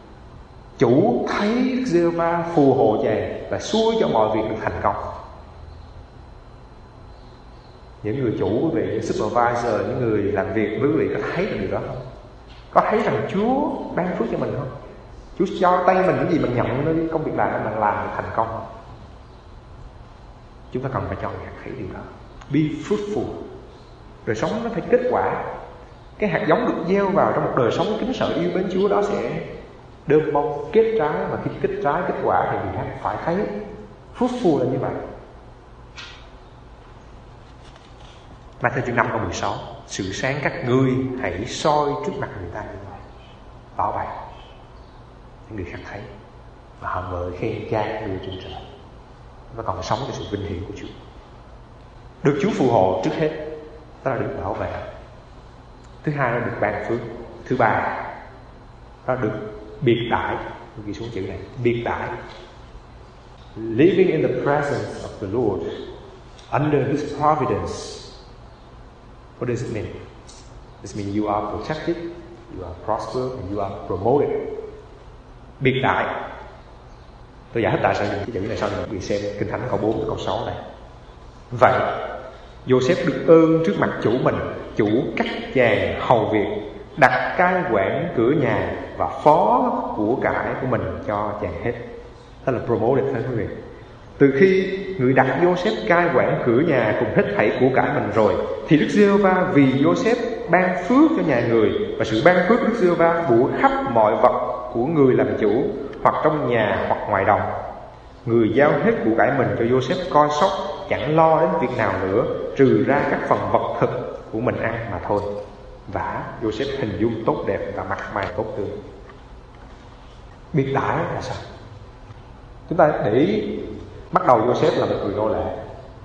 Chủ thấy Đức Giê-hô-va phù hộ chàng và xuôi cho mọi việc được thành công. Những người chủ quý vị, những supervisor, những người làm việc với quý vị có thấy được điều đó không? Có thấy rằng Chúa ban phước cho mình không? Chúa cho tay mình những gì mình nhận nơi công việc làm mình làm thành công không? Chúng ta cần phải cho người khác thấy điều đó. Be fruitful. Đời sống nó phải kết quả. Cái hạt giống được gieo vào trong một đời sống kính sợ yêu mến Chúa đó sẽ đơm bông kết trái, và khi kết trái kết quả thì người khác phải thấy. Fruitful là như vậy. Ma-thi-ơ chương năm câu mười sáu, sự sáng các ngươi hãy soi trước mặt người ta như vậy, tỏ bày những người khác thấy và họ ngợi khen Cha các ngươi trên trời, và còn sống cho sự vinh hiển của Chúa. Được Chúa phù hộ trước hết, đó là được bảo vệ. Thứ hai là được ban phước. Thứ ba đó là được biệt đãi. Tôi ghi xuống chữ này, biệt đãi. Living in the presence of the Lord under His providence. What does it mean? It means you are protected, you are prospered, and you are promoted. Biệt đại. Tôi giải thích tại sao dùng cái chữ này sau này quý vị xem Kinh Thánh câu bốn câu sáu này. Vậy Joseph được ơn trước mặt chủ mình. Chủ cắt chàng hầu việc, đặt cai quản cửa nhà và phó của cải của mình cho chàng hết. Đó là promoted thôi quý vị. Từ khi người đặt Joseph cai quản cửa nhà cùng hết thảy của cải mình rồi, thì Đức Giê-hô-va vì Joseph ban phước cho nhà người, và sự ban phước Đức Giê-hô-va bủa khắp mọi vật của người làm chủ, hoặc trong nhà hoặc ngoài đồng. Người giao hết của cải mình cho Joseph coi sóc, chẳng lo đến việc nào nữa, trừ ra các phần vật thực của mình ăn mà thôi. Vả Joseph hình dung tốt đẹp và mặt mày tốt tươi. Biệt đãi là sao? Chúng ta để ý, bắt đầu Joseph là một người nô lệ,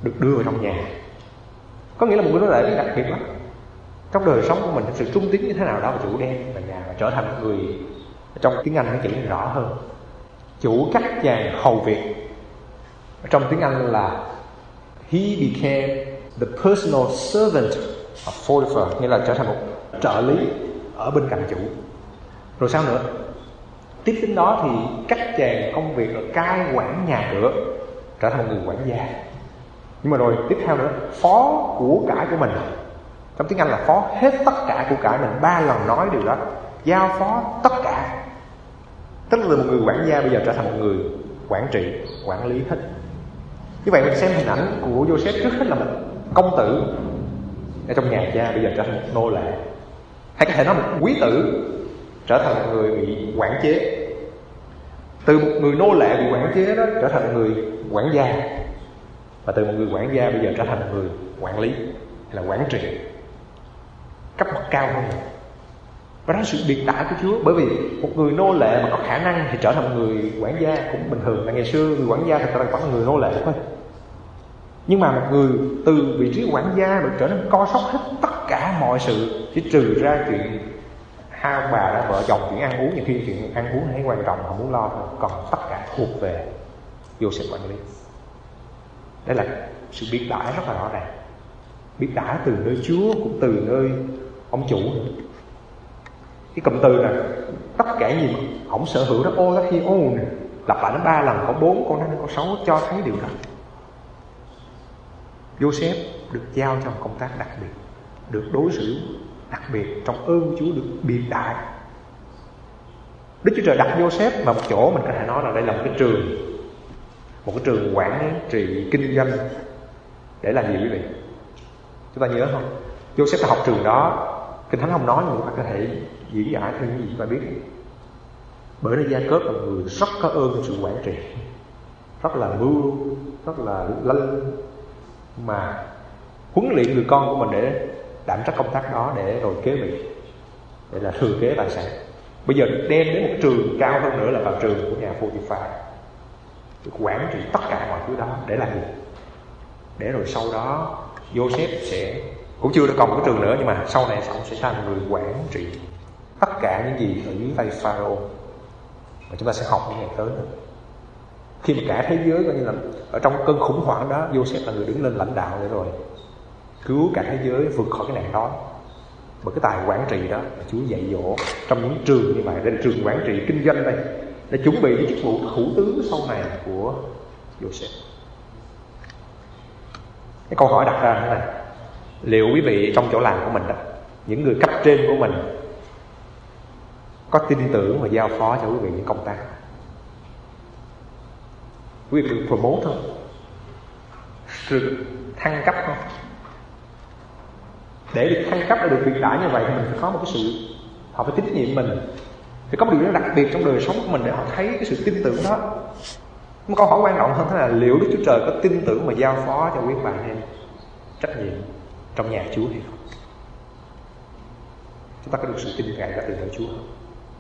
được đưa vào trong nhà. Có nghĩa là một người nô lệ đặc biệt lắm. Trong đời sống của mình, sự trung tín như thế nào đó, chủ đem vào nhà và trở thành một người, trong tiếng Anh nó chỉ rõ hơn, chủ các chàng hầu việc. Trong tiếng Anh là he became the personal servant of Potiphar, nghĩa là trở thành một trợ lý ở bên cạnh chủ. Rồi sao nữa? Tiếp đến đó thì các chàng công việc ở cai quản nhà cửa, trở thành một người quản gia. Nhưng mà rồi tiếp theo nữa, phó của cải của mình. Trong tiếng Anh là phó hết tất cả của cải mình. Ba lần nói điều đó, giao phó tất cả. Tức là một người quản gia bây giờ trở thành một người quản trị, quản lý hết. Như vậy mình xem hình ảnh của Joseph, trước hết là một công tử ở trong nhà cha, bây giờ trở thành một nô lệ. Hay có thể nói một quý tử trở thành một người bị quản chế. Từ một người nô lệ bị quản chế đó trở thành một người quản gia. Và từ một người quản gia bây giờ trở thành một người quản lý, hay là quản trị, cấp bậc cao hơn. Và đó là sự biệt đại của Chúa. Bởi vì một người nô lệ mà có khả năng thì trở thành một người quản gia cũng bình thường. Là ngày xưa người quản gia thật ra vẫn là người nô lệ thôi. Nhưng mà một người từ vị trí quản gia được trở nên co sóc hết tất cả mọi sự, chỉ trừ ra chuyện hai ông bà đã vợ chồng, chuyện ăn uống, nhiều khi chuyện ăn uống thấy quan trọng, họ muốn lo thôi. Còn tất cả thuộc về Joseph quản lý. Đây là sự biệt đại rất là rõ ràng. Biệt đại từ nơi Chúa cũng từ nơi ông chủ nữa. Cái cụm từ là tất cả gì mà ổng sở hữu đó, ô đó khi ô nè, lặp lại nó ba lần, có bốn, con năm, con sáu, cho thấy điều đó. Joseph được giao cho một công tác đặc biệt, được đối xử đặc biệt trong ơn Chúa, được biệt đại. Đức Chúa Trời đặt Joseph vào một chỗ, mình có thể nói là đây là một cái trường, một cái trường quản trị kinh doanh. Để làm gì quý vị? Chúng ta nhớ không? Joseph đã học trường đó, Kinh Thánh không nói nhưng mà có thể diễn giải thêm những gì chúng ta biết. Bởi vì Gia-cớp là người rất có ơn trong sự quản trị, rất là mưu, rất là lanh, mà huấn luyện người con của mình để đảm trách công tác đó, để rồi kế vị, để là thừa kế tài sản. Bây giờ đem đến một trường cao hơn nữa là vào trường của nhà Pô-ti-phar, được quản trị tất cả mọi thứ đó. Để làm gì? Để rồi sau đó Joseph sẽ, cũng chưa được còn một cái trường nữa, nhưng mà sau này ông sẽ thành người quản trị tất cả những gì ở dưới tay Pharaoh, mà chúng ta sẽ học những ngày tới nữa. Khi mà cả thế giới coi như là ở trong cơn khủng hoảng đó, Joseph là người đứng lên lãnh đạo để rồi cứu cả thế giới vượt khỏi cái nạn đói. Bởi cái tài quản trị đó là Chúa dạy dỗ trong những trường như vậy. Đây là trường quản trị kinh doanh đây, để chuẩn bị cái chức vụ thủ tướng sau này của Joseph. Cái câu hỏi đặt ra thế này: liệu quý vị trong chỗ làm của mình đó, những người cấp trên của mình có tin tưởng và giao phó cho quý vị những công tác? Quý vị được promote không? Được thăng cấp không? Để được thăng cấp, để được việc đại như vậy thì mình phải có một cái sự, họ phải tín nhiệm mình, phải có một điều đặc biệt trong đời sống của mình để họ thấy cái sự tin tưởng đó. Một câu hỏi quan trọng hơn thế là liệu Đức Chúa Trời có tin tưởng và giao phó cho quý bạn em trách nhiệm trong nhà Chúa hay không? Chúng ta có được sự tin cậy ra từ nơi Chúa không?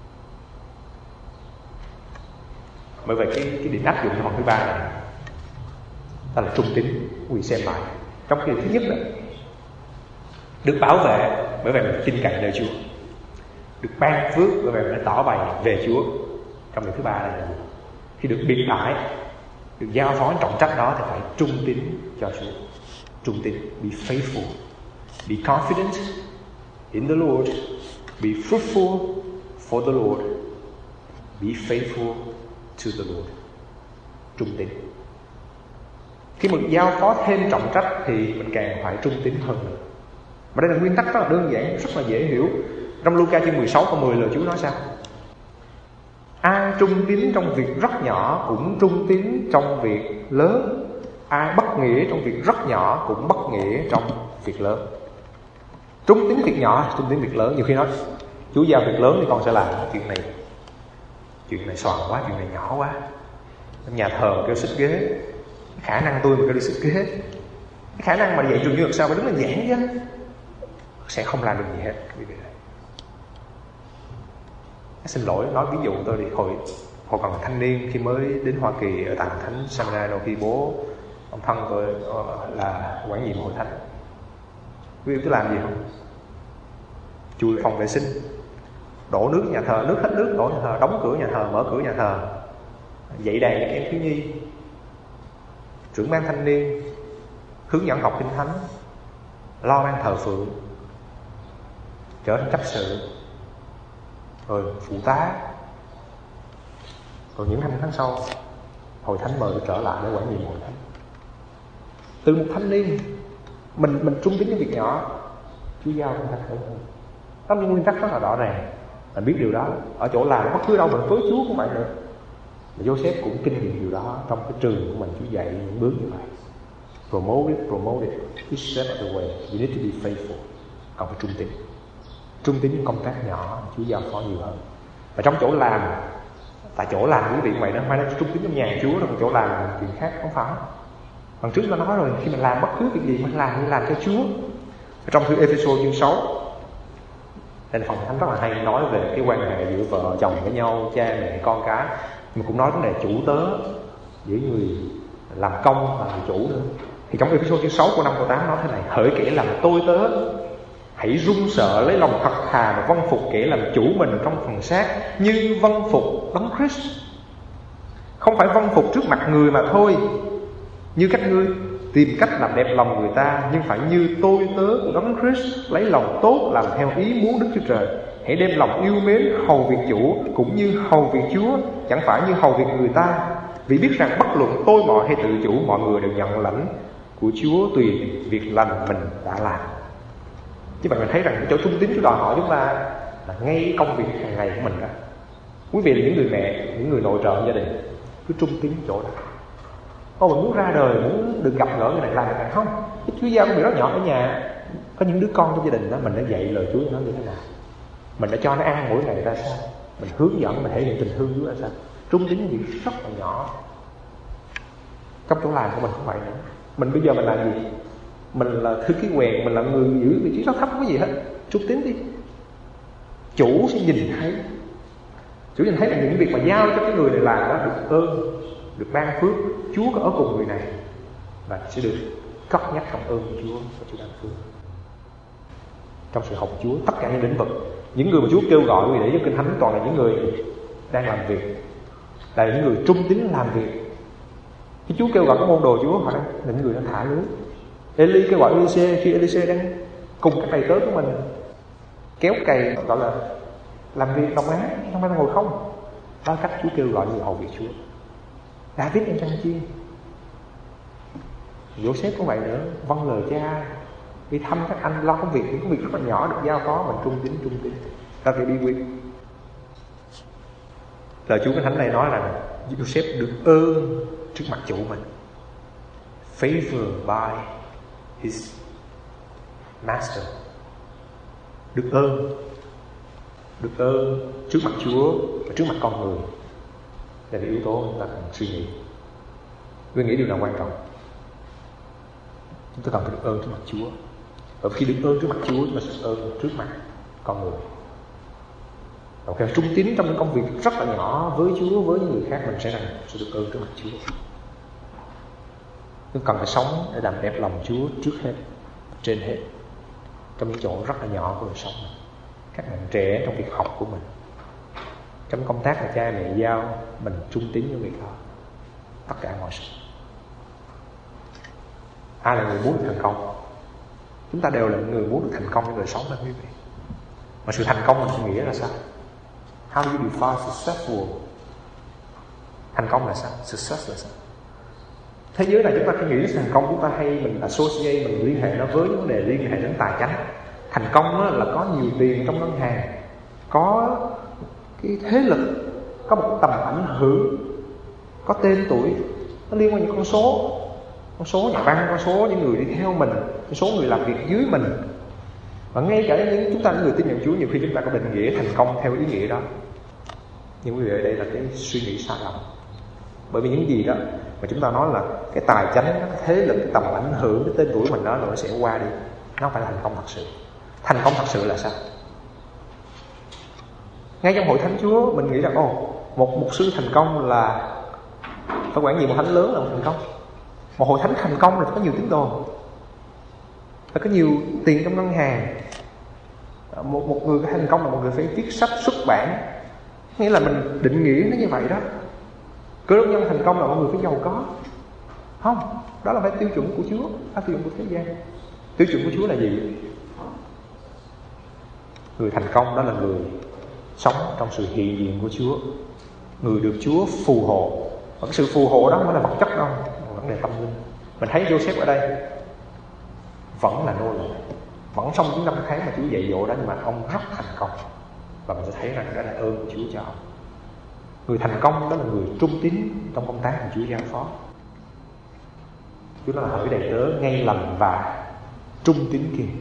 Bởi vậy cái, cái điểm áp dụng cho phần thứ ba này đó là trung tín. Quý xem lại trong kỳ thứ nhất đó, được bảo vệ bởi vậy mình tin cậy nơi Chúa, được ban phước bởi vậy mình tỏ bày về Chúa. Trong điều thứ ba là gì? Khi được biệt đãi, được giao phó trọng trách đó thì phải trung tín cho Chúa. Trung tín, be faithful, be confident in the Lord, be fruitful for the Lord, be faithful to the Lord. Trung tín. Khi mình giao phó thêm trọng trách thì mình càng phải trung tín hơn nữa. Mà đây là nguyên tắc rất là đơn giản, rất là dễ hiểu. Trong Luca chương mười sáu câu mười lời Chúa nói sao? Ai trung tín trong việc rất nhỏ cũng trung tín trong việc lớn. Ai bất nghĩa trong việc rất nhỏ cũng bất nghĩa trong việc lớn. Trung tín việc nhỏ, trung tín việc lớn. Nhiều khi nói Chúa giao việc lớn thì con sẽ làm chuyện này, chuyện này xoàn quá, chuyện này nhỏ quá. Nhà thờ mà kêu xích ghế, khả năng tôi mà kêu đi xích ghế, cái khả năng mà dạy trường như làm sao phải đứng lên giảng chứ, sẽ không làm được gì hết. Quý vị, xin lỗi nói ví dụ tôi đi, hồi hồi còn thanh niên khi mới đến Hoa Kỳ ở tại Thánh San Marino, khi bố Ông thân tôi là quản nhiệm hội thánh. Quý vị biết làm gì không? Chùi phòng vệ sinh, đổ nước nhà thờ, nước hết nước đổ nhà thờ, đóng cửa nhà thờ, mở cửa nhà thờ, dạy đàn các em thiếu nhi, trưởng ban thanh niên, hướng dẫn học kinh thánh, lo ban thờ phượng, trở thành chấp sự, rồi phụ tá. Rồi những năm tháng sau, hội thánh mời tôi trở lại để quản nhiệm hội thánh. Từ một thanh niên, mình mình trung tín những việc nhỏ, Chúa giao chúng ta khởi hơn. Đó là những nguyên tắc rất là rõ ràng. Mình biết điều đó, ở chỗ làm bất cứ đâu mình với Chúa cũng vậy nữa. Mà Joseph cũng kinh nghiệm điều đó trong cái trường của mình. Chúa dạy những bước như vậy. Promote it, promote it, each step of the way. You need to be faithful. Còn phải trung tín. Trung tín những công tác nhỏ, Chúa giao phó nhiều hơn. Và trong chỗ làm, tại chỗ làm quý vị vậy đó, không phải là trung tín trong nhà Chúa, trong chỗ làm là chuyện khác, không phải. Lần trước ta nói rồi, khi mình làm bất cứ việc gì mình làm, mình làm cho Chúa. Trong thư Ê-phê-sô chương sáu, đây là phần thánh rất là hay, nói về cái quan hệ giữa vợ chồng với nhau, cha mẹ con cái, mà cũng nói vấn đề chủ tớ giữa người làm công và làm chủ nữa. Thì trong Ê-phê-sô chương sáu câu năm câu tám nói thế này: hỡi kẻ làm tôi tớ, hãy run sợ lấy lòng thật thà và vâng phục kẻ làm chủ mình trong phần xác, như vâng phục Đấng Christ. Không phải vâng phục trước mặt người mà thôi, như các ngươi tìm cách làm đẹp lòng người ta, nhưng phải như tôi tớ của Đấng Christ, lấy lòng tốt làm theo ý muốn Đức Chúa Trời. Hãy đem lòng yêu mến hầu việc chủ cũng như hầu việc Chúa, chẳng phải như hầu việc người ta. Vì biết rằng bất luận tôi mọi hay tự chủ, mọi người đều nhận lãnh của Chúa tùy việc lành mình đã làm. Chứ bạn mình thấy rằng chỗ trung tín Chúa đòi hỏi chúng ta là ngay công việc hàng ngày của mình đó. Quý vị là những người mẹ, những người nội trợ gia đình, cứ trung tín chỗ đó. Ô, mình muốn ra đời, muốn được gặp gỡ người này làm người này không? Cái Chúa giao công việc rất nhỏ ở nhà. Có những đứa con trong gia đình đó, mình đã dạy lời Chúa cho nó như thế nào, mình đã cho nó ăn mỗi ngày ra sao, mình hướng dẫn, mình thể hiện tình thương Chúa ra sao. Trung tín những việc rất là nhỏ. Trong chỗ làm của mình không vậy nữa. Mình bây giờ mình làm gì? Mình là thư ký quèn, mình là người giữ vị trí rất thấp, không có gì hết. Trung tín đi. Chủ sẽ nhìn thấy. Chủ nhìn thấy là những việc mà giao cho cái người này làm đó được ơn, được ban phước. Chúa có ở cùng người này và sẽ được cất nhắc trong ơn của Chúa và Chúa ban phước. Trong sự học Chúa, tất cả những lĩnh vực, những người mà Chúa kêu gọi quý vị để giúp kinh thánh toàn là những người đang làm việc, là những người trung tín làm việc. Khi Chúa kêu gọi các môn đồ Chúa, họ đang là những người đang thả lưới. Eli kêu gọi Elise khi Elise đang cùng các đầy tớ của mình kéo cày, gọi là làm việc đồng áng, không phải là ngồi không. Đó là cách Chúa kêu gọi người hầu việc Chúa. David đang chăn chiên, Joseph cũng vậy nữa, vâng lời cha, đi thăm các anh, lo công việc, những công việc rất là nhỏ được giao phó, mình trung tín trung tín, ta phải bí quyết. Lời Chúa Kinh Thánh này nói là Joseph được ơn trước mặt chủ mình, favor by his master, được ơn, được ơn trước mặt Chúa và trước mặt con người. Đây là yếu tố chúng ta cần suy nghĩ. Tôi nghĩ điều nào quan trọng? Chúng ta cần phải được ơn trước mặt Chúa. Và khi được ơn trước mặt Chúa, chúng ta sẽ ơn trước mặt con người. Và khi trung tín trong những công việc rất là nhỏ với Chúa, với những người khác, mình sẽ rằng sẽ được ơn trước mặt Chúa. Chúng cần phải sống để làm đẹp lòng Chúa trước hết, trên hết, trong những chỗ rất là nhỏ của đời sống mình. Các bạn trẻ trong việc học của mình, trong công tác mà cha mẹ giao, mình trung tín với việc đó. Tất cả mọi sự. Ai là người muốn được thành công? Chúng ta đều là người muốn được thành công trong đời sống đó quý vị. Mà sự thành công mình nghĩa là sao? How do you define successful? Thành công là sao? Success là sao? Thế giới này chúng ta khi nghĩ đến thành công, chúng ta hay mình associate, mình liên hệ nó với vấn đề liên hệ đến tài chánh. Thành công là có nhiều tiền trong ngân hàng, có cái thế lực, có một tầm ảnh hưởng, có tên tuổi, nó liên quan những con số, con số nhà văn, con số những người đi theo mình, con số người làm việc dưới mình. Và ngay cả những chúng ta những người tin nhận Chúa, nhiều khi chúng ta có định nghĩa thành công theo ý nghĩa đó. Nhưng quý vị ở đây là cái suy nghĩ sai lầm. Bởi vì những gì đó mà chúng ta nói là cái tài chánh, cái thế lực, cái tầm ảnh hưởng, cái tên tuổi mình đó, rồi nó sẽ qua đi. Nó không phải là thành công thật sự. Thành công thật sự là sao? Ngay trong hội thánh Chúa, mình nghĩ rằng ồ, một mục sư thành công là phải quản trị một thánh lớn là một thành công. Một hội thánh thành công là phải có nhiều tín đồ, phải có nhiều tiền trong ngân hàng. Một, một người thành công là một người phải viết sách xuất bản. Nghĩa là mình định nghĩa nó như vậy đó. Cơ đốc nhân thành công là một người phải giàu có. Không, đó là phải tiêu chuẩn của Chúa, phải tiêu chuẩn của thế gian. Tiêu chuẩn của Chúa là gì? Người thành công đó là người sống trong sự hiện diện của Chúa, người được Chúa phù hộ. Và cái sự phù hộ đó không phải là vật chất đâu, mà vấn đề tâm linh. Mình thấy Joseph ở đây vẫn là nô lệ, vẫn trong những năm tháng mà Chúa dạy dỗ đó, nhưng mà ông rất thành công. Và mình sẽ thấy rằng đó là ơn của Chúa cho ông. Người thành công đó là người trung tín trong công tác mà Chúa giao phó. Chúa nói là hỡi đầy tớ ngay lành và trung tín kia.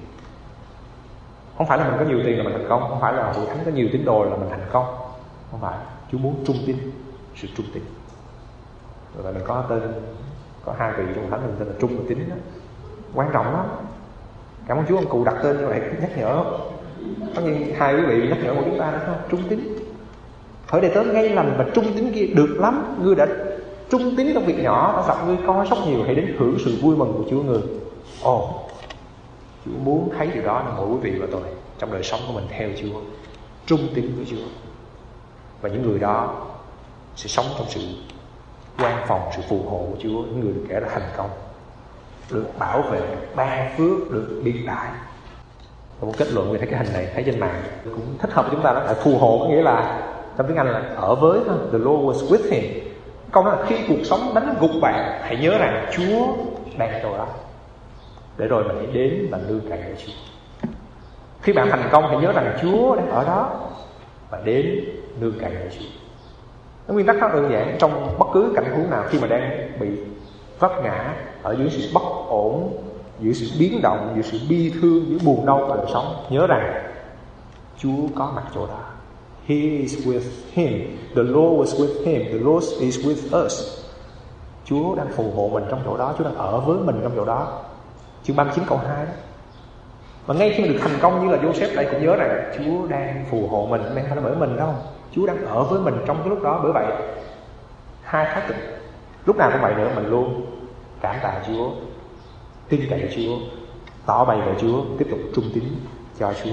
Không phải là mình có nhiều tiền là mình thành công, không phải là hội thánh có nhiều tín đồ là mình thành công. Không phải. Chúa muốn trung tín, sự trung tín. Rồi vậy mình có tên, có hai vị trong thánh mình tên là Trung và Tín đó. Quan trọng lắm. Cảm ơn Chúa ông cụ đặt tên như vậy nhắc nhở. Có như hai quý vị nhắc nhở của chúng ta đó không? Trung tín. Hỡi đầy tớ ngay lành và trung tín kia, được lắm. Ngươi đã trung tín trong việc nhỏ, đã gặp ngươi coi sóc nhiều, hãy đến hưởng sự vui mừng của Chúa người. Ồ, Chúa muốn thấy điều đó là mỗi quý vị và tôi trong đời sống của mình theo Chúa, trung tín với Chúa. Và những người đó sẽ sống trong sự quan phòng, sự phù hộ của Chúa. Những người được kể là thành công, được bảo vệ, ban phước, được biệt đại. Và một kết luận về thấy cái hình này thấy trên mạng cũng thích hợp với chúng ta, đó là phù hộ có nghĩa là trong tiếng Anh là ở với thôi. The Lord was with him. Câu đó là khi cuộc sống đánh gục bạn, hãy nhớ rằng Chúa đang ở đó, để rồi mình hãy đến và nương cậy ở Chúa. Khi bạn thành công, hãy nhớ rằng Chúa đang ở đó và đến nương cậy ở Chúa. Cái nguyên tắc rất đơn giản. Trong bất cứ cảnh huống nào, khi mà đang bị vấp ngã, ở dưới sự bất ổn, giữa sự biến động, giữa sự bi thương, giữa buồn đau của đời sống, nhớ rằng Chúa có mặt chỗ đó. He is with him. The Lord was with him. The Lord is with us. Chúa đang phù hộ mình trong chỗ đó. Chúa đang ở với mình trong chỗ đó. Chương ba mươi chín câu hai đó. Và ngay khi mà được thành công như là Joseph đây, cũng nhớ rằng Chúa đang phù hộ mình, không phải là bởi mình đâu. Chúa đang ở với mình trong cái lúc đó. Bởi vậy hai thái cực lúc nào cũng vậy nữa, mình luôn cảm tạ Chúa, tin cậy Chúa, tỏ bày về Chúa, tiếp tục trung tín cho Chúa.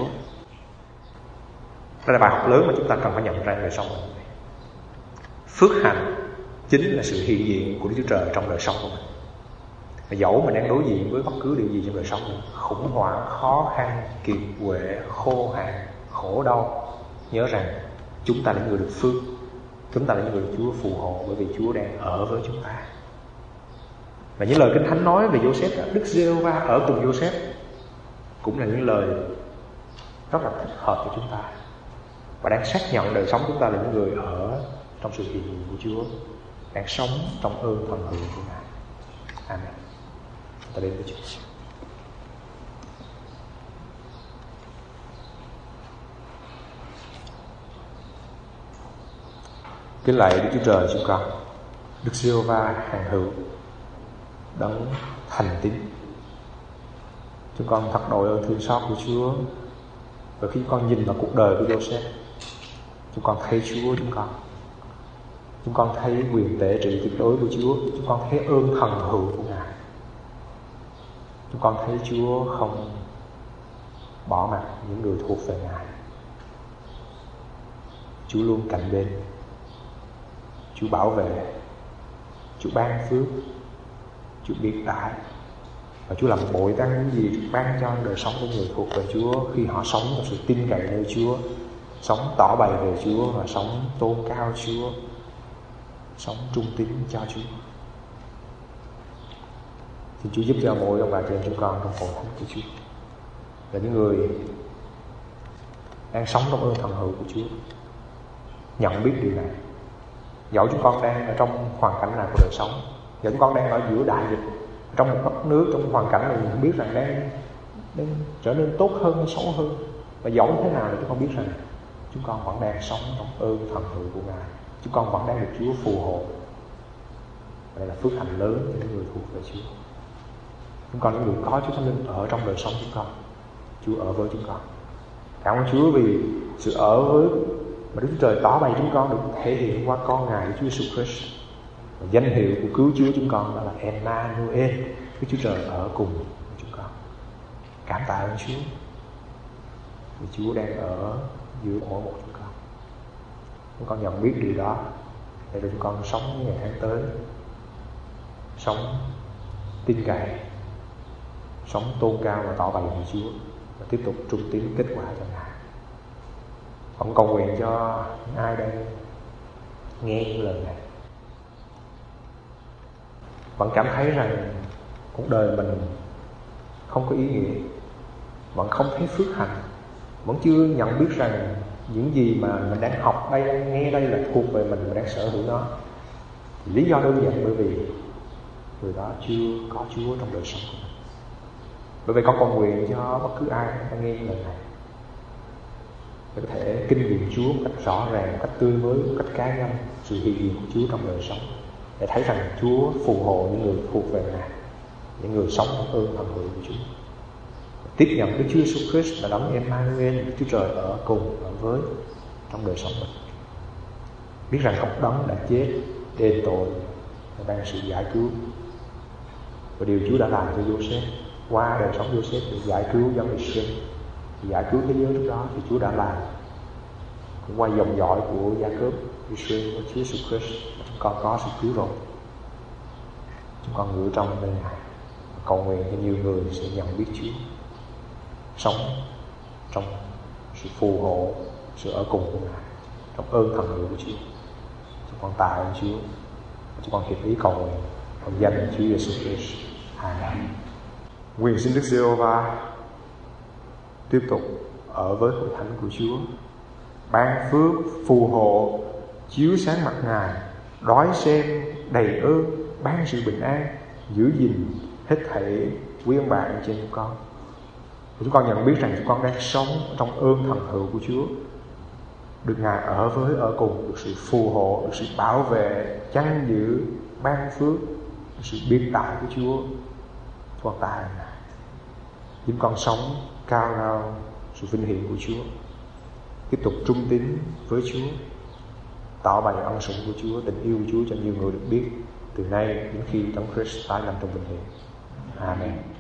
Đây là bài học lớn mà chúng ta cần phải nhận ra đời sống của mình. Phước hạnh chính là sự hiện diện của Đức Chúa Trời trong đời sống của mình. Và dẫu mình đang đối diện với bất cứ điều gì trong đời sống mình, khủng hoảng, khó khăn, kiệt quệ, khô hạn, khổ đau, nhớ rằng chúng ta là những người được phước, chúng ta là những người được Chúa phù hộ, bởi vì Chúa đang ở với chúng ta. Và những lời Kinh Thánh nói về Joseph, Đức Giê-hô-va ở cùng Joseph, cũng là những lời rất là thích hợp cho chúng ta, và đang xác nhận đời sống chúng ta là những người ở trong sự hiện diện của Chúa, đang sống trong ơn phần hưởng của Ngài. Amen. Ta đến với Chúa. Kính lạy Đức Chúa Trời chúng con, Đức Giê-hô-va hằng hữu, đấng thành tín. Chúng con thật đội ơn thương xót của Chúa. Và khi con nhìn vào cuộc đời của Joseph, chúng con thấy Chúa chúng con. Chúng con thấy quyền tể trị tuyệt đối của Chúa. Chúng con thấy ơn thần hữu của Ngài. Chúng con thấy Chúa không bỏ mặc những người thuộc về Ngài. Chúa luôn cạnh bên. Chúa bảo vệ. Chúa ban phước. Chúa biệt đại. Và Chúa làm bội tăng những gì Chúa ban cho đời sống của người thuộc về Chúa, khi họ sống trong sự tin cậy nơi Chúa, sống tỏ bày về Chúa và sống tôn cao Chúa, sống trung tín cho Chúa. Xin Chúa giúp cho mỗi ông bà chị em chúng con trong hội thánh của Chúa là những người đang sống trong ơn thần hữu của Chúa, nhận biết điều này. Dẫu chúng con đang ở trong hoàn cảnh nào của đời sống, dẫu chúng con đang ở giữa đại dịch, trong một đất nước, trong hoàn cảnh này mình biết rằng đang, đang trở nên tốt hơn hay xấu hơn, và dẫu như thế nào thì chúng con biết rằng chúng con vẫn đang sống trong ơn thần hữu của Ngài. Chúng con vẫn đang được Chúa phù hộ. Đây là phước hạnh lớn cho những người thuộc về Chúa. Chúng con những người có Chúa Thánh Linh ở trong đời sống chúng con. Chúa ở với chúng con. Cảm ơn Chúa vì sự ở với mà Đức Chúa Trời tỏ bày chúng con được thể hiện qua con Ngài Chúa Jesus Christ. Và danh hiệu của cứu Chúa chúng con đó là Emmanuel, Đức Chúa Trời ở cùng chúng con. Cảm tạ ơn Chúa vì Chúa đang ở giữa mỗi một chúng con. Chúng con nhận biết điều đó để cho chúng con sống những ngày tháng tới, sống tin cậy, sống tôn cao và tỏ bày về Chúa, và tiếp tục trung tín kết quả cho Ngài. Con cầu nguyện cho những ai đang nghe những lời này vẫn cảm thấy rằng cuộc đời mình không có ý nghĩa, vẫn không thấy phước hạnh, vẫn chưa nhận biết rằng những gì mà mình đang học đây, đang nghe đây là thuộc về mình, mình đang sở hữu nó. Lý do đơn giản bởi vì người đó chưa có Chúa trong đời sống của mình. Bởi vậy con cầu nguyện cho bất cứ ai đang nghe lời này để có thể kinh nghiệm Chúa một cách rõ ràng, một cách tươi mới, một cách cá nhân, sự hiện diện của Chúa trong đời sống, để thấy rằng Chúa phù hộ những người thuộc về Ngài, những người sống trong ơn thần hữu của Chúa. Tiếp nhận Đức Chúa Jesus Christ là đấng Emmanuel, Đức Chúa Trời ở cùng, ở với trong đời sống mình. Biết rằng ông đấng đã chết đền tội và ban sự giải cứu. Và điều Chúa đã làm cho Joseph, qua đời sống Joseph được giải cứu dân Israel, giải cứu thế giới trước đó thì Chúa đã làm cũng qua dòng dõi của Gia-cốp, Israel và Chúa Jesus Christ. Chúng con có sự cứu rỗi. Chúng con ngự trong nơi Ngài, cầu nguyện cho nhiều người sẽ nhận biết Chúa, sống trong sự phù hộ, sự ở cùng của Ngài, trong ơn thần hữu của Chúa. Chúng con tạ ơn Chúa. Chúng con hiệp ý cầu nguyện trong danh Chúa Giêsu Christ. Amen. Nguyện xin Đức Giê-hô-va tiếp tục ở với hội thánh của Chúa, ban phước phù hộ, chiếu sáng mặt Ngài, đói xem đầy ơn, ban sự bình an, giữ gìn hết thảy quý ông bạn trên chúng con. Chúng con nhận biết rằng chúng con đang sống trong ơn thần hữu của Chúa, được Ngài ở với, ở cùng, được sự phù hộ, được sự bảo vệ, chăn giữ, ban phước, được sự biến tại của Chúa. Chúng con tạ ơn Ngài. Chúng con sống cao cao sự vinh hiển của Chúa, tiếp tục trung tín với Chúa, tỏ bày ân sủng của Chúa, tình yêu của Chúa cho nhiều người được biết từ nay đến khi Đấng Christ tái lâm trong vinh hiển. Amen.